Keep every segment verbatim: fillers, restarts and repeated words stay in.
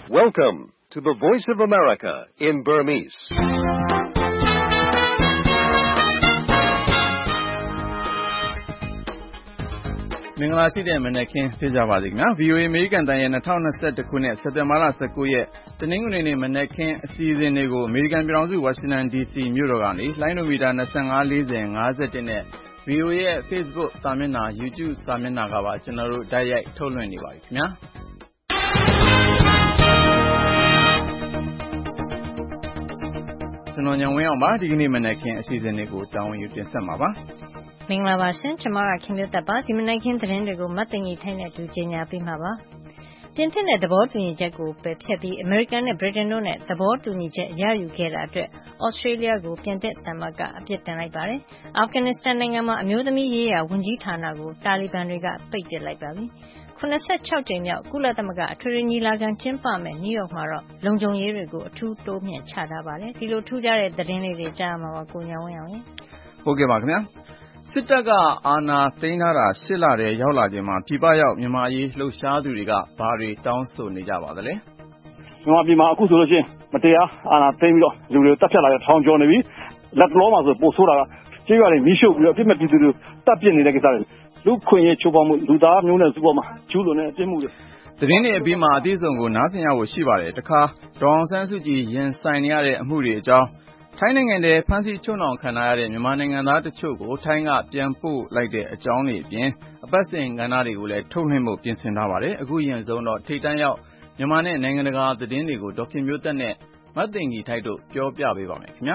Welcome to the Voice of America in Burmese. ။မင်္ဂလာရှိတဲ့မနက်ခင်းဖြစ်ကြပါစေခင်ဗျာ ဗွီအိုအေ အမေရိကန်တန်ရဲ့ ၂၀၂၁ ခုနှစ် စက်တင်ဘာလ ၁၉ ရက်တနင်္ဂနွေနေ့မနက်ခင်းအစီအစဉ်တွေကိုအမေရိကန်ပြည်ထောင်စုဝါရှင်တန်ဒီစီမြို့တော်ကနေလိုင်းနိုမီတာ၂၅ ၄၀ ၅၁ နဲ့ ဗွီအိုအေရဲ့ Facebook စာမျက်နှာ YouTube စာမျက်နှာကပါကျွန်တော်တို့တိုက်ရိုက်ထုတ်လွှင့်နေပါပြီခင်ဗျာကျွန်တော်ညံဝင်းအောင်ပါဒီကနေ့မနက်ခင်းအစီအစဉ်တွေကိုတာဝန်ယူတင်ဆက်မှာပါမင်္ဂလာပါရှင်ကျွန်မကခင်ဗျတ်ပါဒီမနက်ခင်းသတင်းတွေကိုမတ်တင်ကြီးထိုင်းနဲ့တူကြေညာပေးမှာပါပြင်သစ်နဲ့သဘောတူညီချက်ကိုပယ်ဖျက်ပြီးအမေရိကန်နဲ့ဗြိတိန်တို့နဲ့သဘောတူညီချက်ရယူခဲ့တာအတွက်ဩစတြေးလျကိုပြင်သစ်သမ္မတကအပြစ်တင်လိုက်ပါတယ်အာဖဂန်နစ္စတန်နိုင်ငံမှာအမျိုးသမီးရေးရာဝန်ကြီးဌာနကိုတာလီဘန်တွေကပိတ်ပစ်လိုက်ပါပြီခုနစ်ဆယ့်ခြောက်ကြိမ်မြောက်ကုလသမဂ္ဂအထွေထွေညီလာခံကျင်းပမယ်နယူးယောက်မှာတော့လုံခြုံရေးတွေကိုအထူးတိုးမြှင့်ချထားပါတယ်ဒီလိုထူးခြားတဲ့သတင်းလေးတွေကြားမှာပါကိုညာဝင်းအောင်ရေဟုတ်ကဲ့ပါခင်ဗျာစစ်တပ်ကအာဏာသိမ်းထားတာရှစ်လတည်းရောက်လာခြင်းမှာပြည်ပရောက်မြန်မာရေးလှုပ်ရှားသူတွေကဘာတွေတောင်းဆိုနေကြပါသလဲမြန်မာပြည်မှာအခုဆိုလို့ရှိရင်မတရားအာဏာသိမ်းပြီးတော့လူတွေကိုတပ်ဖြတ်လာတဲ့ထောင်ကျော်နေပြီလက်လောမှာဆိုပို့ဆိုးတာကကျေးရွာတွေမီးရှို့ပြီးတော့အပြစ်မဲ့ပြည်သူတွေတပ်ပစ်နေတဲ့ကိစ္စတွေလူခွင့်ရေးချိုးဖောက်မှုလူသားမျိုးနွယ်စုပေါ်မှာကျူးလွန်တဲ့အပြစ်မှုတွေသတင်းတွေအပြီးမှာအသေးစုံကိုနားဆင်ရဖို့ရှိပါတယ်တခါဒေါ်အောင်ဆန်းစုကြည်ရင်ဆိုင်နေရတဲ့အမှုတွေအကြောင်းထိုင်းနိုင်ငံထဲဖမ်းဆီးချုပ်နှောင်ခံရတဲ့မြန်မာနိုင်ငံသားတချို့ကိုထိုင်းကပြန်ပို့လိုက်တဲ့အကြောင်းတွေအပြင်အပတ်စဉ်ကဏ္ဍတွေကိုလည်းထုတ်လွှင့်ဖို့ပြင်ဆင်ထားပါတယ်အခုရင်ဆုံးတော့ထိပ်တန်းရောက်မြန်မာနဲ့နိုင်ငံတကာသတင်းတွေကိုဒေါက်ခင်မျိုးသက်နဲ့မတ်သိင်ကြီးထိုက်တို့ပြောပြပေးပါမယ်ခင်ဗျာ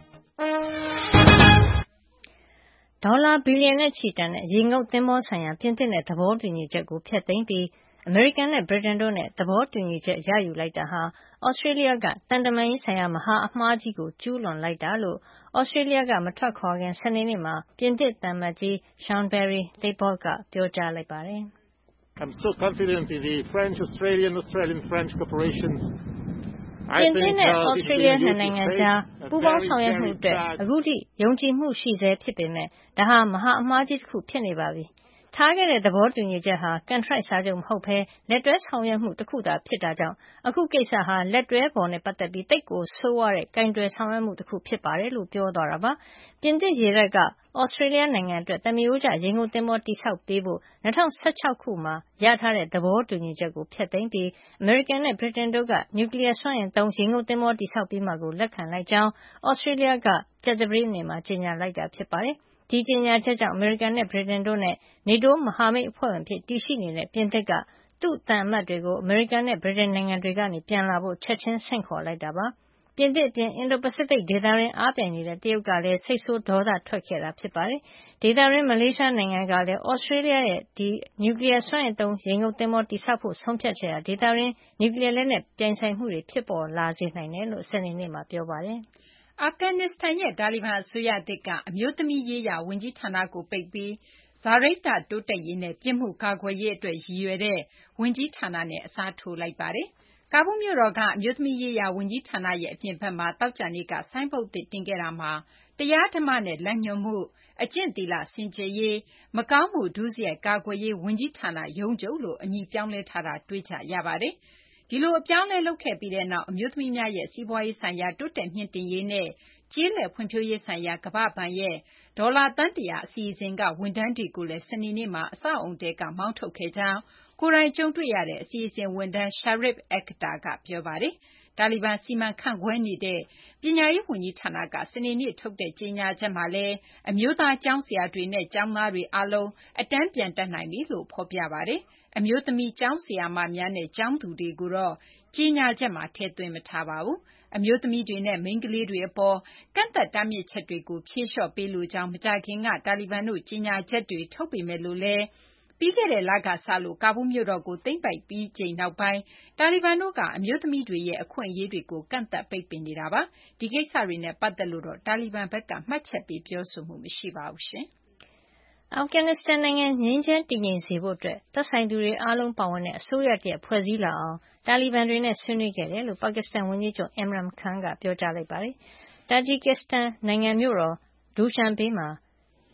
ဒေါ်လာဘီလီယံနဲ့ချီတန်တဲ့ရေငုပ်သင်္ဘောဆိုင်ရာပြင်သစ်နဲ့သဘောတူညီချက်ကိုဖျက်သိမ်းပြီးအမေရိကန်နဲ့ဗြိတိန်တို့နဲ့သဘောတူညီချက်ရယူလိုက်တာဟာဩစတြေးလျကတန်တမာရေးဆိုင်ရာမဟာအမှားကြီးကိုကျူးလွန်လိုက်တာလို့ဩစတြေးလျကမထွက်ခွာခင်စနေနေ့မှာပြင်သစ်သံအမတ်ကြီး Jean-Pierre Thebault ကပြောကြားလိုက်ပါတယ်။ I'm so confident in the French, Australian, Australian French cooperations. ပြင်သစ်နဲ့ဩစတြေးလျနှစ်နိုင်ငံကြားပူးပေါင်းဆောင်ရွက်မှုအတွက်အခုထိယုံကြည်မှုရှိဆဲဖြစ်ပေမဲ့ဒါဟာမဟာအမှားကြီးတစ်ခုဖြစ်နေပါပြီ။ထားခဲ့တဲ့သဘောတူညီချက်ဟာကန်ထရိုက်စာချုပ်မဟုတ်ဘဲလက်တွဲဆောင်ရွက်မှုတစ်ခုသာဖြစ်တာကြောင့်အခုကိစ္စဟာလက်တွဲပေါ်နဲ့ပတ်သက်ပြီးတိတ်ကိုဆိုးရတဲ့ကင်တွယ်ဆောင်ရွက်မှုတစ်ခုဖြစ်ပါတယ်လို့ပြောသွားတာပါပြင်သစ်ရေတပ်ကဩစတြေးလျနိုင်ငံအတွက်တမီးအိုးကျရေငုပ်သင်္ဘောတိစောက်ပေးဖို့၂၀၁၆ခုမှာရထားတဲ့သဘောတူညီချက်ကိုဖျက်သိမ်းပြီးအမေရိကန်နဲ့ဗြိတိန်တို့ကနျူကလ িয়ার စွမ်းအင်သုံးရေငုပ်သင်္ဘောတိစောက်ပေးမှာကိုလက်ခံလိုက်ကြောင်းဩစတြေးလျကကြာသပတေးနေ့မှာကြေညာလိုက်တာဖြစ်ပါတယ်ဒီကြေညာချက်ကြောင့်အမေရိကန်နဲ့ဗြိတိန်တို့နဲ့နေတိုးမဟာမိတ်အဖွဲ့ဝင်ဖြစ်တည်ရှိနေတဲ့ပြင်သစ်ကသူ့သံအမတ်တွေကိုအမေရိကန်နဲ့ဗြိတိန်နိုင်ငံတွေကနေပြန်လာဖို့ချက်ချင်းဆင့်ခေါ်လိုက်တာပါပြင်သစ်အပြင်အင်ဒိုပစိဖိတ်ဒေသရင်းအားပြိုင်နေတဲ့တရုတ်ကလည်းစိတ်ဆိုးဒေါသထွက်ခဲ့တာဖြစ်ပါတယ်ဒေသရင်းမလေးရှားနိုင်ငံကလည်းဩစတြေးလျရဲ့ဒီနျူကလ িয়ার စွမ်းအင်သုံးရေငုပ်သင်္ဘောတိစောက်ဖို့ဆုံးဖြတ်ချက်ဟာဒေသရင်းနျူကလ িয়ার လက်နက်ပြိုင်ဆိုင်မှုတွေဖြစ်ပေါ်လာစေနိုင်တယ်လို့စနေနေ့မှာပြောပါတယ်အာဖဂန်နစ္စတန်ရဲ့တာလီဘန်အစိုးရသစ်ကအမျိုးသမီးရေးရာဝန်ကြီးဌာနကိုပိတ်ပြီးဇာရိတ်တတိုးတက်ရေးနဲ့ပြစ်မှုကာကွယ်ရေးအတွက်ရည်ရွယ်တဲ့ဝန်ကြီးဌာနနဲ့အစားထိုးလိုက်ပါတယ်။ကာဘူးမြို့တော်ကအမျိုးသမီးရေးရာဝန်ကြီးဌာနရဲ့အပြင်ဘက်မှာတောက်ကြနေကဆိုင်းဘုတ်တင်ခဲ့တာမှာတရားဓမ္မနဲ့လက်ညှိုးမှုအကျင့်သီလစင်ကြယ်ရေးမကောင်းမှုဒုစရိုက်ကာကွယ်ရေးဝန်ကြီးဌာနရုံးချုပ်လို့အမည်ပြောင်းလဲထားတာတွေ့ကြရပါတယ်။ဒီလိုအပြောင်းလဲလုပ်ခဲ့ပြီးတဲ့နောက်အမျိုးသမီးများရဲ့စီးပွားရေးဆိုင်ရာတိုးတက်မြင့်တင်ရေးနဲ့ကျေးလက်ဖွံ့ဖြိုးရေးဆိုင်ရာကမ္ဘာ့ဘဏ်ရဲ့ဒေါ်လာသန်းတရာအစီအစဉ်ကဝန်ထမ်းတွေကိုလည်းစနေနေ့မှာအဆောက်အုံတဲကမောင်းထုတ်ခဲ့ကြောင်းကိုယ်တိုင်ကြုံတွေ့ရတဲ့အစီအစဉ်ဝန်ထမ်း Sharif Akhtar ကပြောပါတယ်။တာလီဘန်စီမံခန့်ခွဲနေတဲ့ပညာရေးဝန်ကြီးဌာနကစနေနေ့ထုတ်တဲ့ကြေညာချက်မှာလည်းအမျိုးသားကျောင်းဆရာတွေနဲ့ကျောင်းသားတွေအားလုံးအတန်းပြန်တက်နိုင်ပြီလို့ဖော်ပြပါတယ်။အမျိုးသမီးကျောင်းဆရာမများနဲ့ကျောင်းသူတွေကိုတော့ကြေညာချက်မှာထည့်သွင်းမထားပါဘူး။အမျိုးသမီးတွေနဲ့မိန်းကလေးတွေအပေါ်ကန့်သတ်တားမြစ်ချက်တွေကိုဖြေလျှော့ပေးလိုကြောင်းမကြာခင်ကတာလီဘန်တို့ကြေညာချက်တွေထုတ်ပေမဲ့လို့လည်းပြီးခဲ့တဲ့လကစလို့ကာဘူးမြို့တော်ကိုသိမ်းပိုက်ပြီးချိန်နောက်ပိုင်းတာလီဘန်တို့ကအမျိုးသမီးတွေရဲ့အခွင့်အရေးတွေကိုကန့်သတ်ပိတ်ပင်နေတာပါ။ဒီကိစ္စတွေနဲ့ပတ်သက်လို့တော့တာလီဘန်ဘက်ကမှတ်ချက်ပေးပြောဆိုမှုမရှိပါဘူးရှင်။အာဖဂန်နစ္စတန်နိုင်ငံငြိမ်းချမ်းတည်ငြိမ်စေဖို့အတွက်သက်ဆိုင်သူတွေအားလုံးပါဝင်တဲ့အစိုးရတရပ်ဖွဲ့စည်းလာအောင်တာလီဘန်တွေနဲ့ဆွေးနွေးခဲ့တယ်လို့ပါကစ္စတန်ဝန်ကြီးချုပ် Imran Khan ကပြောကြားလိုက်ပါတယ်။တာဂျီကစ္စတန်နိုင်ငံမြို့တော်ဒူရှန်ဘေးမှာ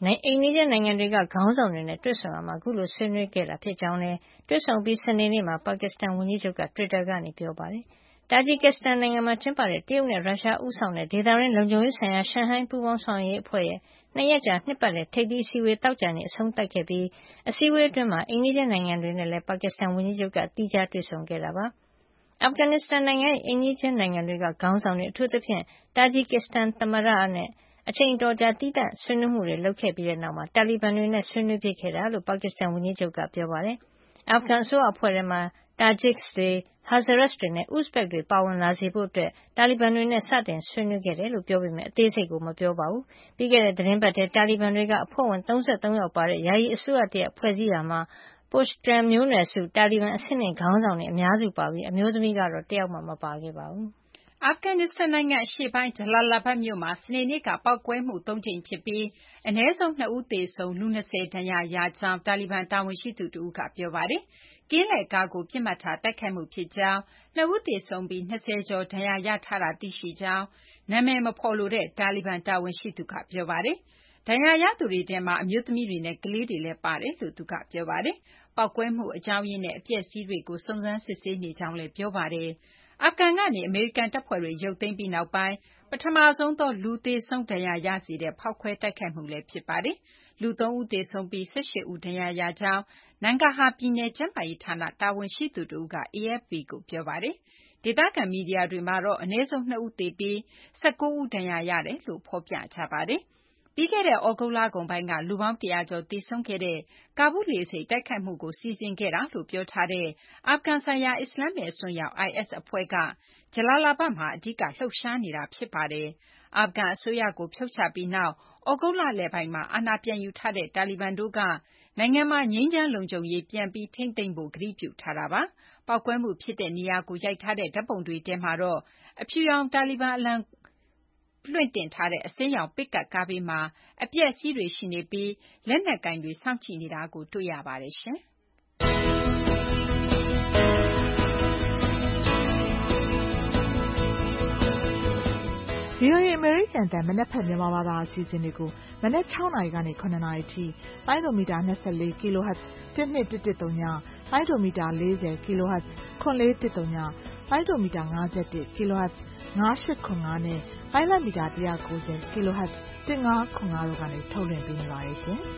အိမ်နီးချင်းနိုင်ငံတွေကခေါင်းဆောင်တွေနဲ့တွေ့ဆုံရမှာအခုလိုဆွေးနွေးခဲ့တာဖြစ်ကြောင်းလည်းတွေ့ဆုံပြီးစနေနေ့မှာပါကစ္စတန်ဝန်ကြီးချုပ်က Twitter ကနေပြောပါတယ်။တာဂျီကစ္စတန်နိုင်ငံမှာကျင်းပတဲ့တရုတ်နဲ့ရုရှားဦးဆောင်တဲ့ဒေသတွင်းလုံခြုံရေးဆိုင်ရာရှန်ဟိုင်းပူးပေါင်းဆောင်ရွက်ရေးအဖွဲ့ရဲ့နှစ်ရက်ကြာနှစ်ပတ်လည်ထိပ်သီးအစည်းအဝေးသောကြာနေ့အဆုံးသတ်ခဲ့ပြီးအစည်းအဝေးအတွင်းမှာအိမ်နီးချင်းနိုင်ငံတွေနဲ့လည်းပါကစ္စတန်ဝန်ကြီးချုပ်ကသီးခြားတွေ့ဆုံခဲ့တာပါ။အာဖဂန်နစ္စတန်နိုင်ငံရဲ့အိမ်နီးချင်းနိုင်ငံတွေကခေါင်းဆောင်တွေအထူးသဖြင့်တာဂျီကစ္စတန်သမ္မတနဲ့အချိန်အတော်ကြာသီးသန့်ဆွေးနွေးမှုတွေလုပ်ခဲ့ပြီးတဲ့နောက်မှာတာလီဘန်တွေနဲ့ဆွေးနွေးဖြစ်ခဲ့တာလို့ပါကစ္စတန်ဝန်ကြီးချုပ်ကပြောပါတယ်။အာဖဂန်အစိုးရအဖွဲ့ထဲမှာတာဂျစ်တွေ၊ Hazaras တွေနဲ့ Uzbek တွေပါဝင်လာစေဖို့အတွက်တာလီဘန်တွေနဲ့စတင်ဆွေးနွေးခဲ့တယ်လို့ပြောပေမယ့်အသေးစိတ်ကိုမပြောပါဘူး။ပြီးခဲ့တဲ့သတင်းပတ်ထဲတာလီဘန်တွေကအဖွဲ့ဝင်၃၃ယောက်ပါတဲ့ယာယီအစိုးရတရပ်ဖွဲ့စည်းရာမှာPashtunမျိုးနွယ်စုတာလီဘန်အဆင့်မြင့်ခေါင်းဆောင်တွေအများစုပါပြီးအမျိုးသမီးကတော့တယောက်မှမပါခဲ့ပါဘူး။အာဖဂန်နစ္စတန်နိုင်ငံအရှေ့ပိုင်းဂျလာလာဘတ်မြို့မှာစနေနေ့ကပေါက်ကွဲမှုသုံးကြိမ်ဖြစ်ပြီးအနည်းဆုံးနှစ်ဦးသေဆုံးလူ၂၀ဒဏ်ရာရကြောင်းတာလီဘန်တာဝန်ရှိသူတဦးကပြောပါတယ်။ကင်းလှည့်ကားကိုပစ်မှတ်ထားတိုက်ခိုက်မှုဖြစ်ကြောင်းနှစ်ဦးသေဆုံးပြီး၂၀ကျော်ဒဏ်ရာရထားတာသိရှိကြောင်းနာမည်မဖော်လိုတဲ့တာလီဘန်တာဝန်ရှိသူကပြောပါတယ်။ဒဏ်ရာရသူတွေထဲမှာအမျိုးသမီးတွေနဲ့ကလေးတွေလည်းပါတယ်လို့သူကပြောပါတယ်။ပေါက်ကွဲမှုအကြောင်းရင်းနဲ့အပျက်အစီးတွေကိုစုံစမ်းစစ်ဆေးနေကြောင်းလည်းပြောပါတယ်။အာဖဂန်ကနေအမေရိကန်တပ်ဖွဲ့တွေရုပ်သိမ်းပြီးနောက်ပိုင်းပထမဆုံးသောလူသေဆုံးဒဏ်ရာရစေတဲ့ဖောက်ခွဲတိုက်ခိုက်မှုလည်းဖြစ်ပါတယ်။လူသုံးဦးသေဆုံးပြီး၁၈ဦးဒဏ်ရာရကြောင်းနန်ဂါဟာပြည်နယ်ကျန်းမာရေးဌာနတာဝန်ရှိသူတဦးက A F P ကိုပြောပါတယ်။ဒေသခံမီဒီယာတွေမှာတော့အနည်းဆုံးနှစ်ဦးသေပြီး၁၉ဦးဒဏ်ရာရတယ်လို့ဖော်ပြကြပါတယ်။ပြီးခဲ့တဲ့သြဂုတ်လကုန်ပိုင်းကလူပေါင်းတရာကျော်သေဆုံးခဲ့တဲ့ကာဘူးလေဆိပ်တိုက်ခိုက်မှုကိုစီစဉ်ခဲ့တာလို့ပြောထားတဲ့အာဖဂန်ဆိုင်ရာအစ္စလာမ္မစ်အစွန်းရောက် I S အဖွဲ့ကဂျလာလာဘတ်မှာအဓိကလှုပ်ရှားနေတာဖြစ်ပါတယ်။အာဖဂန်အစိုးရကိုဖြုတ်ချပြီးနောက်သြဂုတ်လလယ်ပိုင်းမှာအာဏာပြန်ယူထားတဲ့တာလီဘန်တို့ကနိုင်ငံမှာငြိမ်းချမ်းလုံခြုံရေးပြန်ပြီးထိန်းသိမ်းဖို့ကတိပြုထားတာပါ။ပေါက်ကွဲမှုဖြစ်တဲ့နေရာကိုရိုက်ထားတဲ့ဓာတ်ပုံတွေထဲမှာတော့အဖြူရောင်တာလီဘန်အလံလွှင့်တင်ထားတဲ့အစိမ်းရောင်ပစ်ကပ်ကားဘေးမှာအပျက်အစီးတွေရှိနေပြီးလက်နက်ကိုင်တွေစောင့်ကြည့်နေတာကိုတွေ့ရပါတယ်ရှင်။ V O A အမေရိကန်အသံမနက်ဖြန်မြန်မာဘာသာအစီအစဉ်တွေကိုမနက်၆နာရီကနေ၇နာရီထိလိုင်းဒိုမီတာ၂၄ kHz ၁၂၁၁၃ညလိုင်းဒိုမီတာ၄၀ kHz ၇၄၁၃ညလိုင်းဒိုမီတာ၅၁ kHz ၅၈၇၅နဲ့လိုင်းလမီတာ၁၉၀ kHz ၁၅၇၅တို့ကနေထုတ်လွှင့်ပေးနေပါတယ်ရှင်။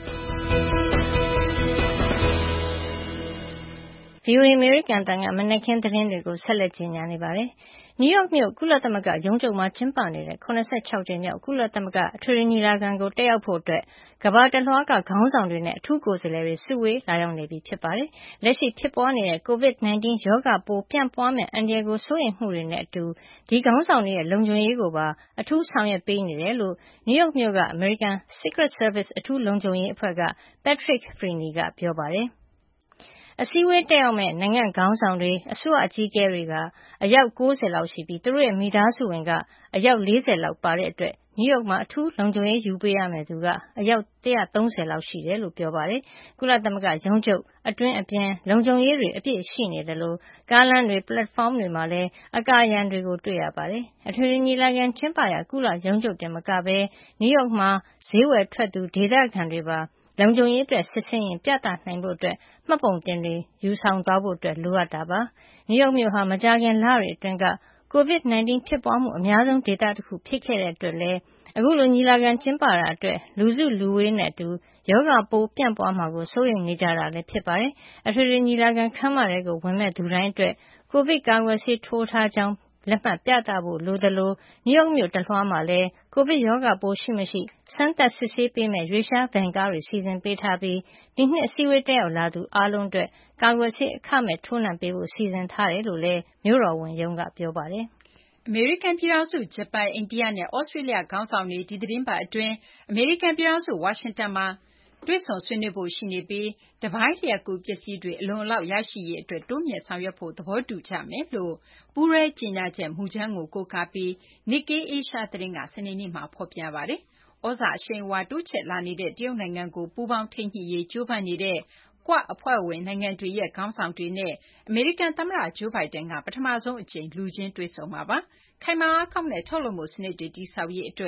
V O A အမေရိကန်အသံကမနက်ခင်းသတင်းတွေကိုဆက်လက်ကြေညာနေပါတယ်။နယူးယောက်မြို့ကုလသမဂ္ဂရုံးချုပ်မှာကျင်းပနေတဲ့၇၆ကြိမ်မြောက်ကုလသမဂ္ဂအထွေထွေညီလာခံကိုတက်ရောက်ဖို့အတွက်ကမ္ဘာတလွှားကခေါင်းဆောင်တွေနဲ့အထူးကိုယ်စားလှယ်တွေစုဝေးလာရောက်နေပြီဖြစ်ပါတယ်။လက်ရှိဖြစ်ပွားနေတဲ့ COVID ၁၉ ရောဂါပိုးပြန့်ပွားမယ့်အန္တရာယ်ကိုစိုးရိမ်မှုတွေနဲ့အတူဒီခေါင်းဆောင်တွေရဲ့လုံခြုံရေးကိုပါအထူးဆောင်ရွက်ပေးနေတယ်လို့နယူးယောက်မြို့ကအမေရိကန် Secret Service အထူးလုံခြုံရေးအဖွဲ့က Patrick Freaney ကပြောပါတယ်။အစည်းအဝေးတက်ရောက်မယ့်နိုင်ငံခေါင်းဆောင်တွေအစိုးရအကြီးအကဲတွေကအယောက်၉၀လောက်ရှိပြီးသူတို့ရဲ့မိသားစုဝင်ကအယောက်၄၀လောက်ပါတဲ့အတွက်နယူးယောက်မှာအထူးလုံခြုံရေးယူပေးရမယ့်သူကအယောက်၁၃၀လောက်ရှိတယ်လို့ပြောပါတယ်။ကုလသမဂ္ဂရုံးချုပ်အတွင်းအပြင်လုံခြုံရေးတွေအပြည့်ရှိနေတယ်လို့ကားလမ်းတွေပလက်ဖောင်းတွေမှာလည်းအကာအရံတွေကိုတွေ့ရပါတယ်။အထွေထွေညီလာခံကျင်းပရာကုလရုံးချုပ်တင်မကဘဲနယူးယောက်မှာဈေးဝယ်ထွက်သူဒေသခံတွေပါလုံခြုံရေးအတွက်စစ်ဆေးရင်ပြသနိုင်ဖို့အတွက်မှတ်ပုံတင်တွေယူဆောင်သွားဖို့အတွက်လိုအပ်တာပါ။နယူးယောက်မြို့ဟာမကြာခင်လတွေအတွင်းက COVID ၁၉ ဖြစ်ပွားမှုအများဆုံးဒေသတခုဖြစ်ခဲ့တဲ့အတွက်လည်းအခုလိုညီလာခံကျင်းပတာအတွက်လူစုလူဝေးနဲ့အတူရောဂါပိုးပြန့်ပွားမှာကိုစိုးရိမ်နေကြတာလည်းဖြစ်ပါတယ်။အထွေထွေညီလာခံခန်းမထဲကိုဝင်မဲ့သူတိုင်းအတွက်ကိုဗစ်ကာကွယ်ဆေးထိုးထားကြောင်းလက်မှတ်ပြသဖို့လိုသလိုနယူးယောက်မြို့တလွှားမှာလည်းကိုဗစ်ရောဂါပိုးရှိမရှိစမ်းသပ်စစ်ဆေးပေးမယ့်ရွေးလျားဗန်ကားတွေစီစဉ်ပေးထားပြီးဒီနှစ်အစည်းအဝေးတက်ရောက်လာသူအားလုံးအတွက်ကာကွယ်ဆေးအခမဲ့ထိုးနှံပေးဖို့စီစဉ်ထားတယ်လို့လည်းမြို့တော်ဝန်ရုံးကပြောပါတယ်။အမေရိကန်ပြည်ထောင်စုဂျပန်အိန္ဒိယနဲ့ဩစတြေးလျခေါင်းဆောင်တွေဒီသတင်းပတ်အတွင်းအမေရိကန်ပြည်ထောင်စုဝါရှင်တန်မှာတွေ့ဆုံဆွေးနွေးဖို့ရှိနေပြီးတပိုင်းလျှက်ကူးပစ္စည်းတွေအလွန်အလောက်ရရှိရေးအတွက်တိုးမြှင့်ဆောင်ရွက်ဖို့သဘောတူကြမယ်လို့ပူးရဲကြေညာချက်မူကြမ်းကိုကိုးကားပြီး Nikkei Asia သတင်းကစနေနေ့မှာဖော်ပြပါတယ်။ဩဇာအရှိန်အဝါတိုးချဲ့လာနေတဲ့တရုတ်နိုင်ငံကိုပူးပေါင်းထိန်းညှိရေးကြိုးပမ်းနေတဲ့ကွတ်အဖွဲ့ဝင်နိုင်ငံတွေရဲ့ခေါင်းဆောင်တွေနဲ့အမေရိကန်သမ္မတဂျိုးဘိုင်ဒန်ကပထမဆုံးအကြိမ်လူချင်းတွေ့ဆုံမှာပါ။ခိုင်မာအားကောင်းတဲ့ထုတ်လုပ်မှုစနစ်တွေတည်ဆောက်ရေးအတွက်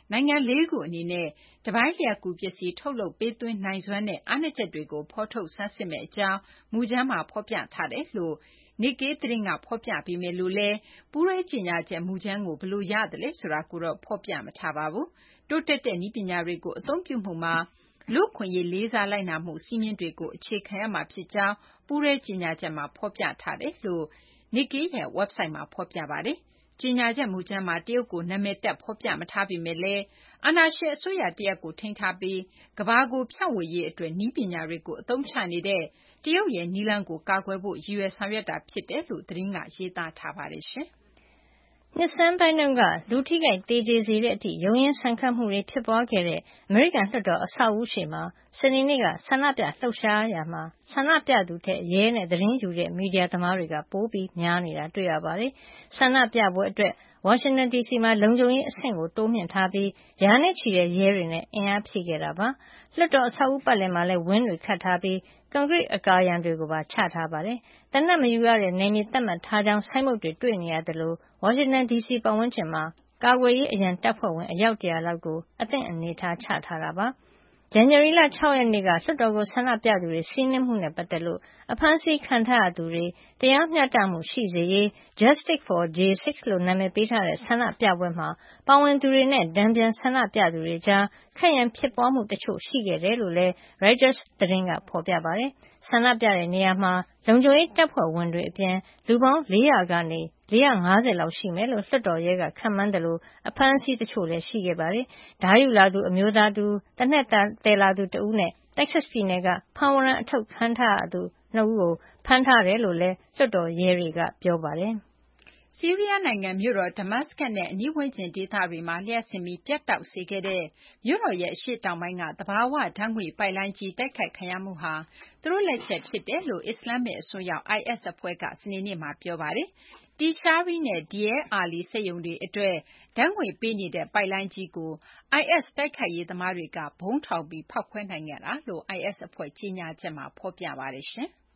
နိုင်ငံလေးခုအနေနဲ့တပိုင်းလျှပ်ကူးပစ္စည်းထုတ်လုပ်ပေးသွင်းနိုင်စွမ်းနဲ့အားနည်းချက်တွေကိုဖော်ထုတ်ဆန်းစစ်မယ့်အကြောင်းမူကြမ်းမှာဖော်ပြထားတယ်လို့ Nikkei သတင်းကဖော်ပြပေမဲ့လို့လည်းပူးရဲကြေညာချက်မူကြမ်းကိုဘယ်လိုရသလဲဆိုတာကိုတော့ဖော်ပြမထားပါဘူး။တိုးတက်တဲ့နည်းပညာတွေကိုအသုံးပြုမှုမှာလူ့အခွင့်အရေးလေးစားလိုက်နာမှုစည်းမျဉ်းတွေကိုအခြေခံရမှာဖြစ်ကြောင်းပူးရဲကြေညာချက်မှာဖော်ပြထားတယ်လို့ Nikkei ရဲ့ website မှာဖော်ပြပါတယ်။ကြေညာချက်မူကြမ်းမှာတရုတ်ကိုနာမည်တပ်ဖော်ပြမထားပေမဲ့လည်းအာဏာရှင်အစိုးရတရက်ကိုထိန်းထားပြီးကမ္ဘာကိုဖြန့်ဝေရေးအတွက်နည်းပညာတွေကိုအသုံးချနေတဲ့တရုတ်ရဲ့နည်းလမ်းကိုကာကွယ်ဖို့ရည်ရွယ်ဆောင်ရွက်တာဖြစ်တယ်လို့သတင်းကရေးသားထားပါတယ်ရှင်။နှစ်ဆန်းပိုင်းတုန်းကလူထိခိုက်သေကျေစေတဲ့အထိရုန်းရင်းဆန်ခတ်မှုတွေဖြစ်ပွားခဲ့တဲ့အမေရိကန်လွှတ်တော်အဆောက်အဦရှေ့မှာစနေနေ့ကဆန္ဒပြလှုပ်ရှားရာမှာဆန္ဒပြသူထက်ရဲနဲ့သတင်းယူတဲ့မီဒီယာသမားတွေကပိုပြီးများနေတာတွေ့ရပါတယ်။ဆန္ဒပြပွဲအတွက်ဝါရှင်တန်ဒီစီမှာလုံခြုံရေးအဆင့်ကိုတိုးမြှင့်ထားပြီးရာနဲ့ချီတဲ့ရဲတွေနဲ့အင်အားဖြည့်ခဲ့တာပါ။လွှတ်တော်အဆောက်အဦပတ်လည်မှာလည်းဝင်းတွေခတ်ထားပြီးကွန်ကရစ်အကာရံတွေကိုပါချထားပါတယ်။တနက်မယူရတဲ့နယ်မြေသတ်မှတ်ထားကြောင်းဆိုင်းဘုတ်တွေတွေ့နေရတယ်လို့ဝါရှင်တန်ဒီစီပတ်ဝန်းကျင်မှာကာကွယ်ရေးအရန်တပ်ဖွဲ့ဝင်အယောက်တရာလောက်ကိုအသင့်အနေထားချထားတာပါ။ဇန်နဝါရီလ၆ရက်နေ့ကလွှတ်တော်ကိုဆန္ဒပြသူတွေစီးနင်းမှုနဲ့ပတ်သက်လို့အဖမ်းဆီးခံထားရသူတွေတရားမျှတမှုရှိစေရေး Justice for ဂျေ စိတ် လို့နာမည်ပေးထားတဲ့ဆန္ဒပြပွဲမှာပါဝင်သူတွေနဲ့တန်ပြန်ဆန္ဒပြသူတွေကြားခက်ရန်ဖြစ်ပွားမှုတချို့ရှိခဲ့တယ်လို့လည်း Reuters သတင်းကဖော်ပြပါတယ်။ဆန္ဒပြတဲ့နေရာမှာလုံခြုံရေးတပ်ဖွဲ့ဝင်တွေအပြင်လူပေါင်းလေးရာကနေလေးရာငါးဆယ်လောက်ရှိမယ်လို့လွှတ်တော်ရဲကခန့်မှန်းတယ်လို့အဖမ်းအဆီးတချို့လည်းရှိခဲ့ပါတယ်။ဓားယူလာသူအမျိုးသားတူတနက်တည်လာသူတဦးနဲ့ Texas ပြည်နယ်ကဖမ်းဝရမ်းအထုတ်ခံထားရသူနှစ်ဦးကိုဖမ်းထားတယ်လို့လည်းလွှတ်တော်ရဲတွေကပြောပါတယ်။ဆီးရီးယားနိုင်ငံမြို့တော်ဒမတ်စကတ်နဲ့အနီးဝန်းကျင်ဒေသတွေမှာလျှပ်စစ်မီးပြတ်တောက်စေခဲ့တဲ့မြို့တော်ရဲ့အရှေ့တောင်ပိုင်းကသဘာဝဓာတ်ငွေ့ပိုက်လိုင်းကြီးတိုက်ခိုက်ခံရမှုဟာသူတို့လက်ချက်ဖြစ်တယ်လို့အစ္စလာမ္မစ်အစွန်းရောက် အိုင်အက်စ် အဖွဲ့ကစနေနေ့မှာပြောပါတယ်။ Tishreen နဲ့ Deir Ali စက်ရုံတွေအတွက်ဓာတ်ငွေ့ပေးနေတဲ့ပိုက်လိုင်းကြီးကို အိုင်အက်စ် တိုက်ခိုက်ရေးသမားတွေကဗုံးထောင်ပြီးဖောက်ခွဲနိုင်ခဲ့တာလို့ အိုင်အက်စ် အဖွဲ့ကြေညာချက်မှာဖော်ပြပါတယ်ရှင်။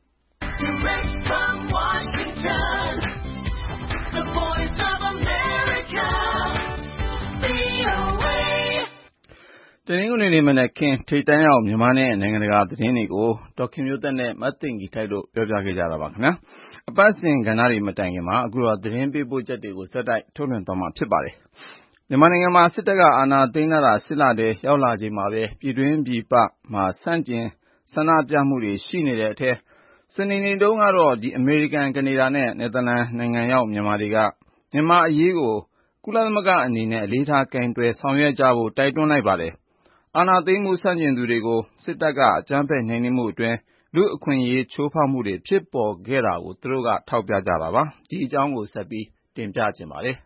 Direct from Washington, the voice of America, ဗွီအိုအေတနင်္ဂနွေနေ့မနက်ခင်းထိပ်တန်းရောက်မြန်မာနဲ့နိုင်ငံတကာသတင်းတွေကိုဒေါက်ခင်မျိုးသက်နဲ့မသိင်္ဂီထိုက်တို့ပြောပြခဲ့ကြတာပါခင်ဗျာ။အပတ်စဉ်ကဏ္ဍတွေမတိုင်ခင်မှာအခုတော့သတင်းပေးပို့ချက်တွေကိုစက်တိုက်ထုတ်လွှင့်သွားမှာဖြစ်ပါတယ်။မြန်မာနိုင်ငံမှာစစ်တပ်ကအာဏာသိမ်းလာတာစစ်လတည်းရောက်လာချိန်မှာပဲပြည်တွင်းပြည်ပမှာဆန့်ကျင်ဆန္ဒပြမှုတွေရှိနေတဲ့အထက်စနေနေ့တုန်းကတော့ဒီအမေရိကန်ကနေဒါနဲ့နယ်သာလန်နိုင်ငံရောက်မြန်မာတွေကမြန်မာအရေးကိုကုလသမဂ္ဂအနေနဲ့အလေးထားကင်တွယ်ဆောင်ရွက်ကြဖို့တိုက်တွန်းလိုက်ပါတယ်။အာဏာသိမ်းမှုဆန့်ကျင်သူတွေကိုစစ်တပ်ကအကြမ်းဖက်နှိမ်နင်းမှုအတွင်းလူ့အခွင့်အရေးချိုးဖောက်မှုတွေဖြစ်ပေါ်ခဲ့တာကိုသူတို့ကထောက်ပြကြတာပါ။ဒီအကြောင်းကိုဆက်ပြီးတင်ပြခြင်းပါတယ်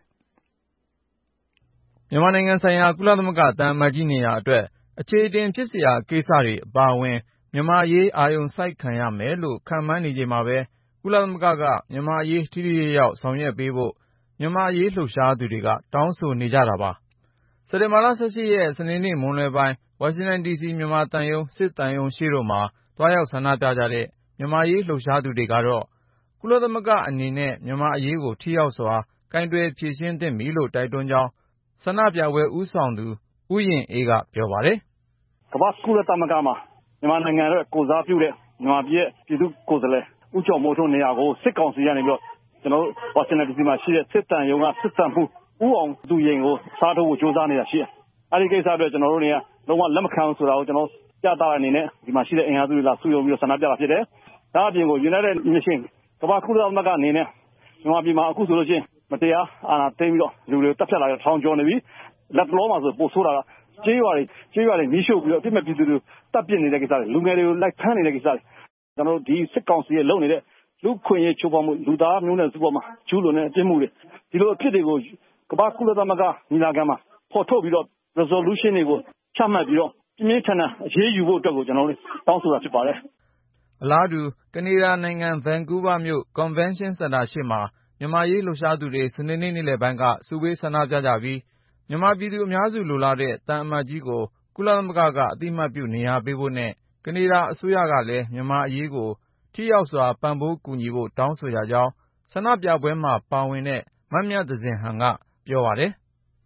။မြန်မာနိုင်ငံဆိုင်ရာကုလသမဂ္ဂသံအမတ်ကြီးနေရာအတွက်အခြေအတင်ဖြစ်เสียကိစ္စတွေအပါအဝင်မြန်မာအရေးအာရုံစိုက်ခံရမယ်လို့ခန့်မှန်းနေချိန်မှာပဲကုလသမဂ္ဂကမြန်မာအရေးထိထိရောက်ဆောင်ရွက်ပေးဖို့မြန်မာအရေးလှုပ်ရှားသူတွေကတောင်းဆိုနေကြတာပါ။စက်တင်ဘာလ၁၈ရက်စနေနေ့မွန်းလွဲပိုင်းဝါရှင်တန်ဒီစီမြန်မာသံရုံးစစ်သံရုံးရှေ့တို့မှာတွားရောက်ဆန္ဒပြကြတဲ့မြန်မာရေးလှုပ်ရှားသူတွေကတော့ကုလသမဂ္ဂအနေနဲ့မြန်မာအရေးကိုထိရောက်စွာကိုင်တွယ်ဖြေရှင်းသင့်ပြီလို့တိုက်တွန်းကြောင်းဆန္ဒပြပွဲဦးဆောင်သူဦးရင်အေးကပြောပါတယ်။ကမ္ဘာကုလသမဂ္ဂမှာမြန်မာနိုင်ငံရဲ့ကိုယ်စားပြုတဲ့မြန်မာပြည်ရဲ့ပြည်သူ့ကိုယ်စားလှယ်ဦးကျော်မိုးထွန်းနေရာကိုစစ်ကောင်စီကနေပြီးတော့ကျွန်တော်တို့ဝါရှင်တန်ဒီစီမှာရှိတဲ့စစ်တမ်းရုံးကစစ်တမ်းမှုဦးအောင်သူရင်ကိုစားထုတ်ဖို့ကြိုးစားနေတာရှိတယ်။အဲဒီကိစ္စအတွက်ကျွန်တော်တို့တွေကလုံးဝလက်မခံဘူးဆိုတာကိုကျွန်တော်ပြသတဲ့အနေနဲ့ဒီမှာရှိတဲ့အင်အားစုတွေလာစုရုံပြီးတော့ဆန္ဒပြတာဖြစ်တယ်။ဒါအပြင်ကို United Nations ကမ္ဘာကုလသမဂ္ဂအနေနဲ့မြန်မာပြည်မှာအခုဆိုလို့ရှိရင်မတရားအာဏာသိမ်းပြီးတော့လူတွေတပ်ဖြတ်လာတဲ့ထောင်ကျော်နေပြီ။လက်တလောမှာဆိုပို့ဆိုးတာကကျေးရွာတွေကျေးရွာတွေမီးရှို့ပြီးတော့အပြစ်မဲ့ပြည်သူတွေတပ်ပစ်နေတဲ့ကိစ္စတွေလူငယ်တွေကိုလိုက်ဖမ်းနေတဲ့ကိစ္စတွေကျွန်တော်တို့ဒီစစ်ကောင်စီရဲ့လုပ်နေတဲ့လူခွင့်ရေးချိုးဖောက်မှုလူသားမျိုးနွယ်စုပေါ်မှာကျူးလွန်တဲ့အပြစ်မှုတွေဒီလိုအဖြစ်တွေကိုကမ္ဘာကုလသမဂ္ဂညီလာခံမှာဖော်ထုတ်ပြီးတော့ resolution တွေကိုချမှတ်ပြီးတော့ပြင်းပြင်းထန်ထန်အရေးယူဖို့အတွက်ကိုကျွန်တော်တို့တောင်းဆိုတာဖြစ်ပါတယ်။အလားတူကနေဒါနိုင်ငံဗန်ကူးဗားမြို့ Convention Center ရှေ့မှာမြန်မာရေးလှုပ်ရှားသူတွေစနေနေ့နေ့လယ်ပိုင်းကစုဝေးဆန္ဒပြကြပြီးမြန်မာပြည်သူအများစုလိုလားတဲ့သံအမတ်ကြီးကိုကုလသမဂ္ဂကအသိအမှတ်ပြုနေရာပေးဖို့နဲ့ကနေဒါအစိုးရကလည်းမြန်မာအရေးကိုထိရောက်စွာပံ့ပိုးကူညီဖို့တောင်းဆိုကြကြောင်းဆန္ဒပြပွဲမှာပါဝင်တဲ့မမြသဇင်ဟန်ကပြောပါတယ်။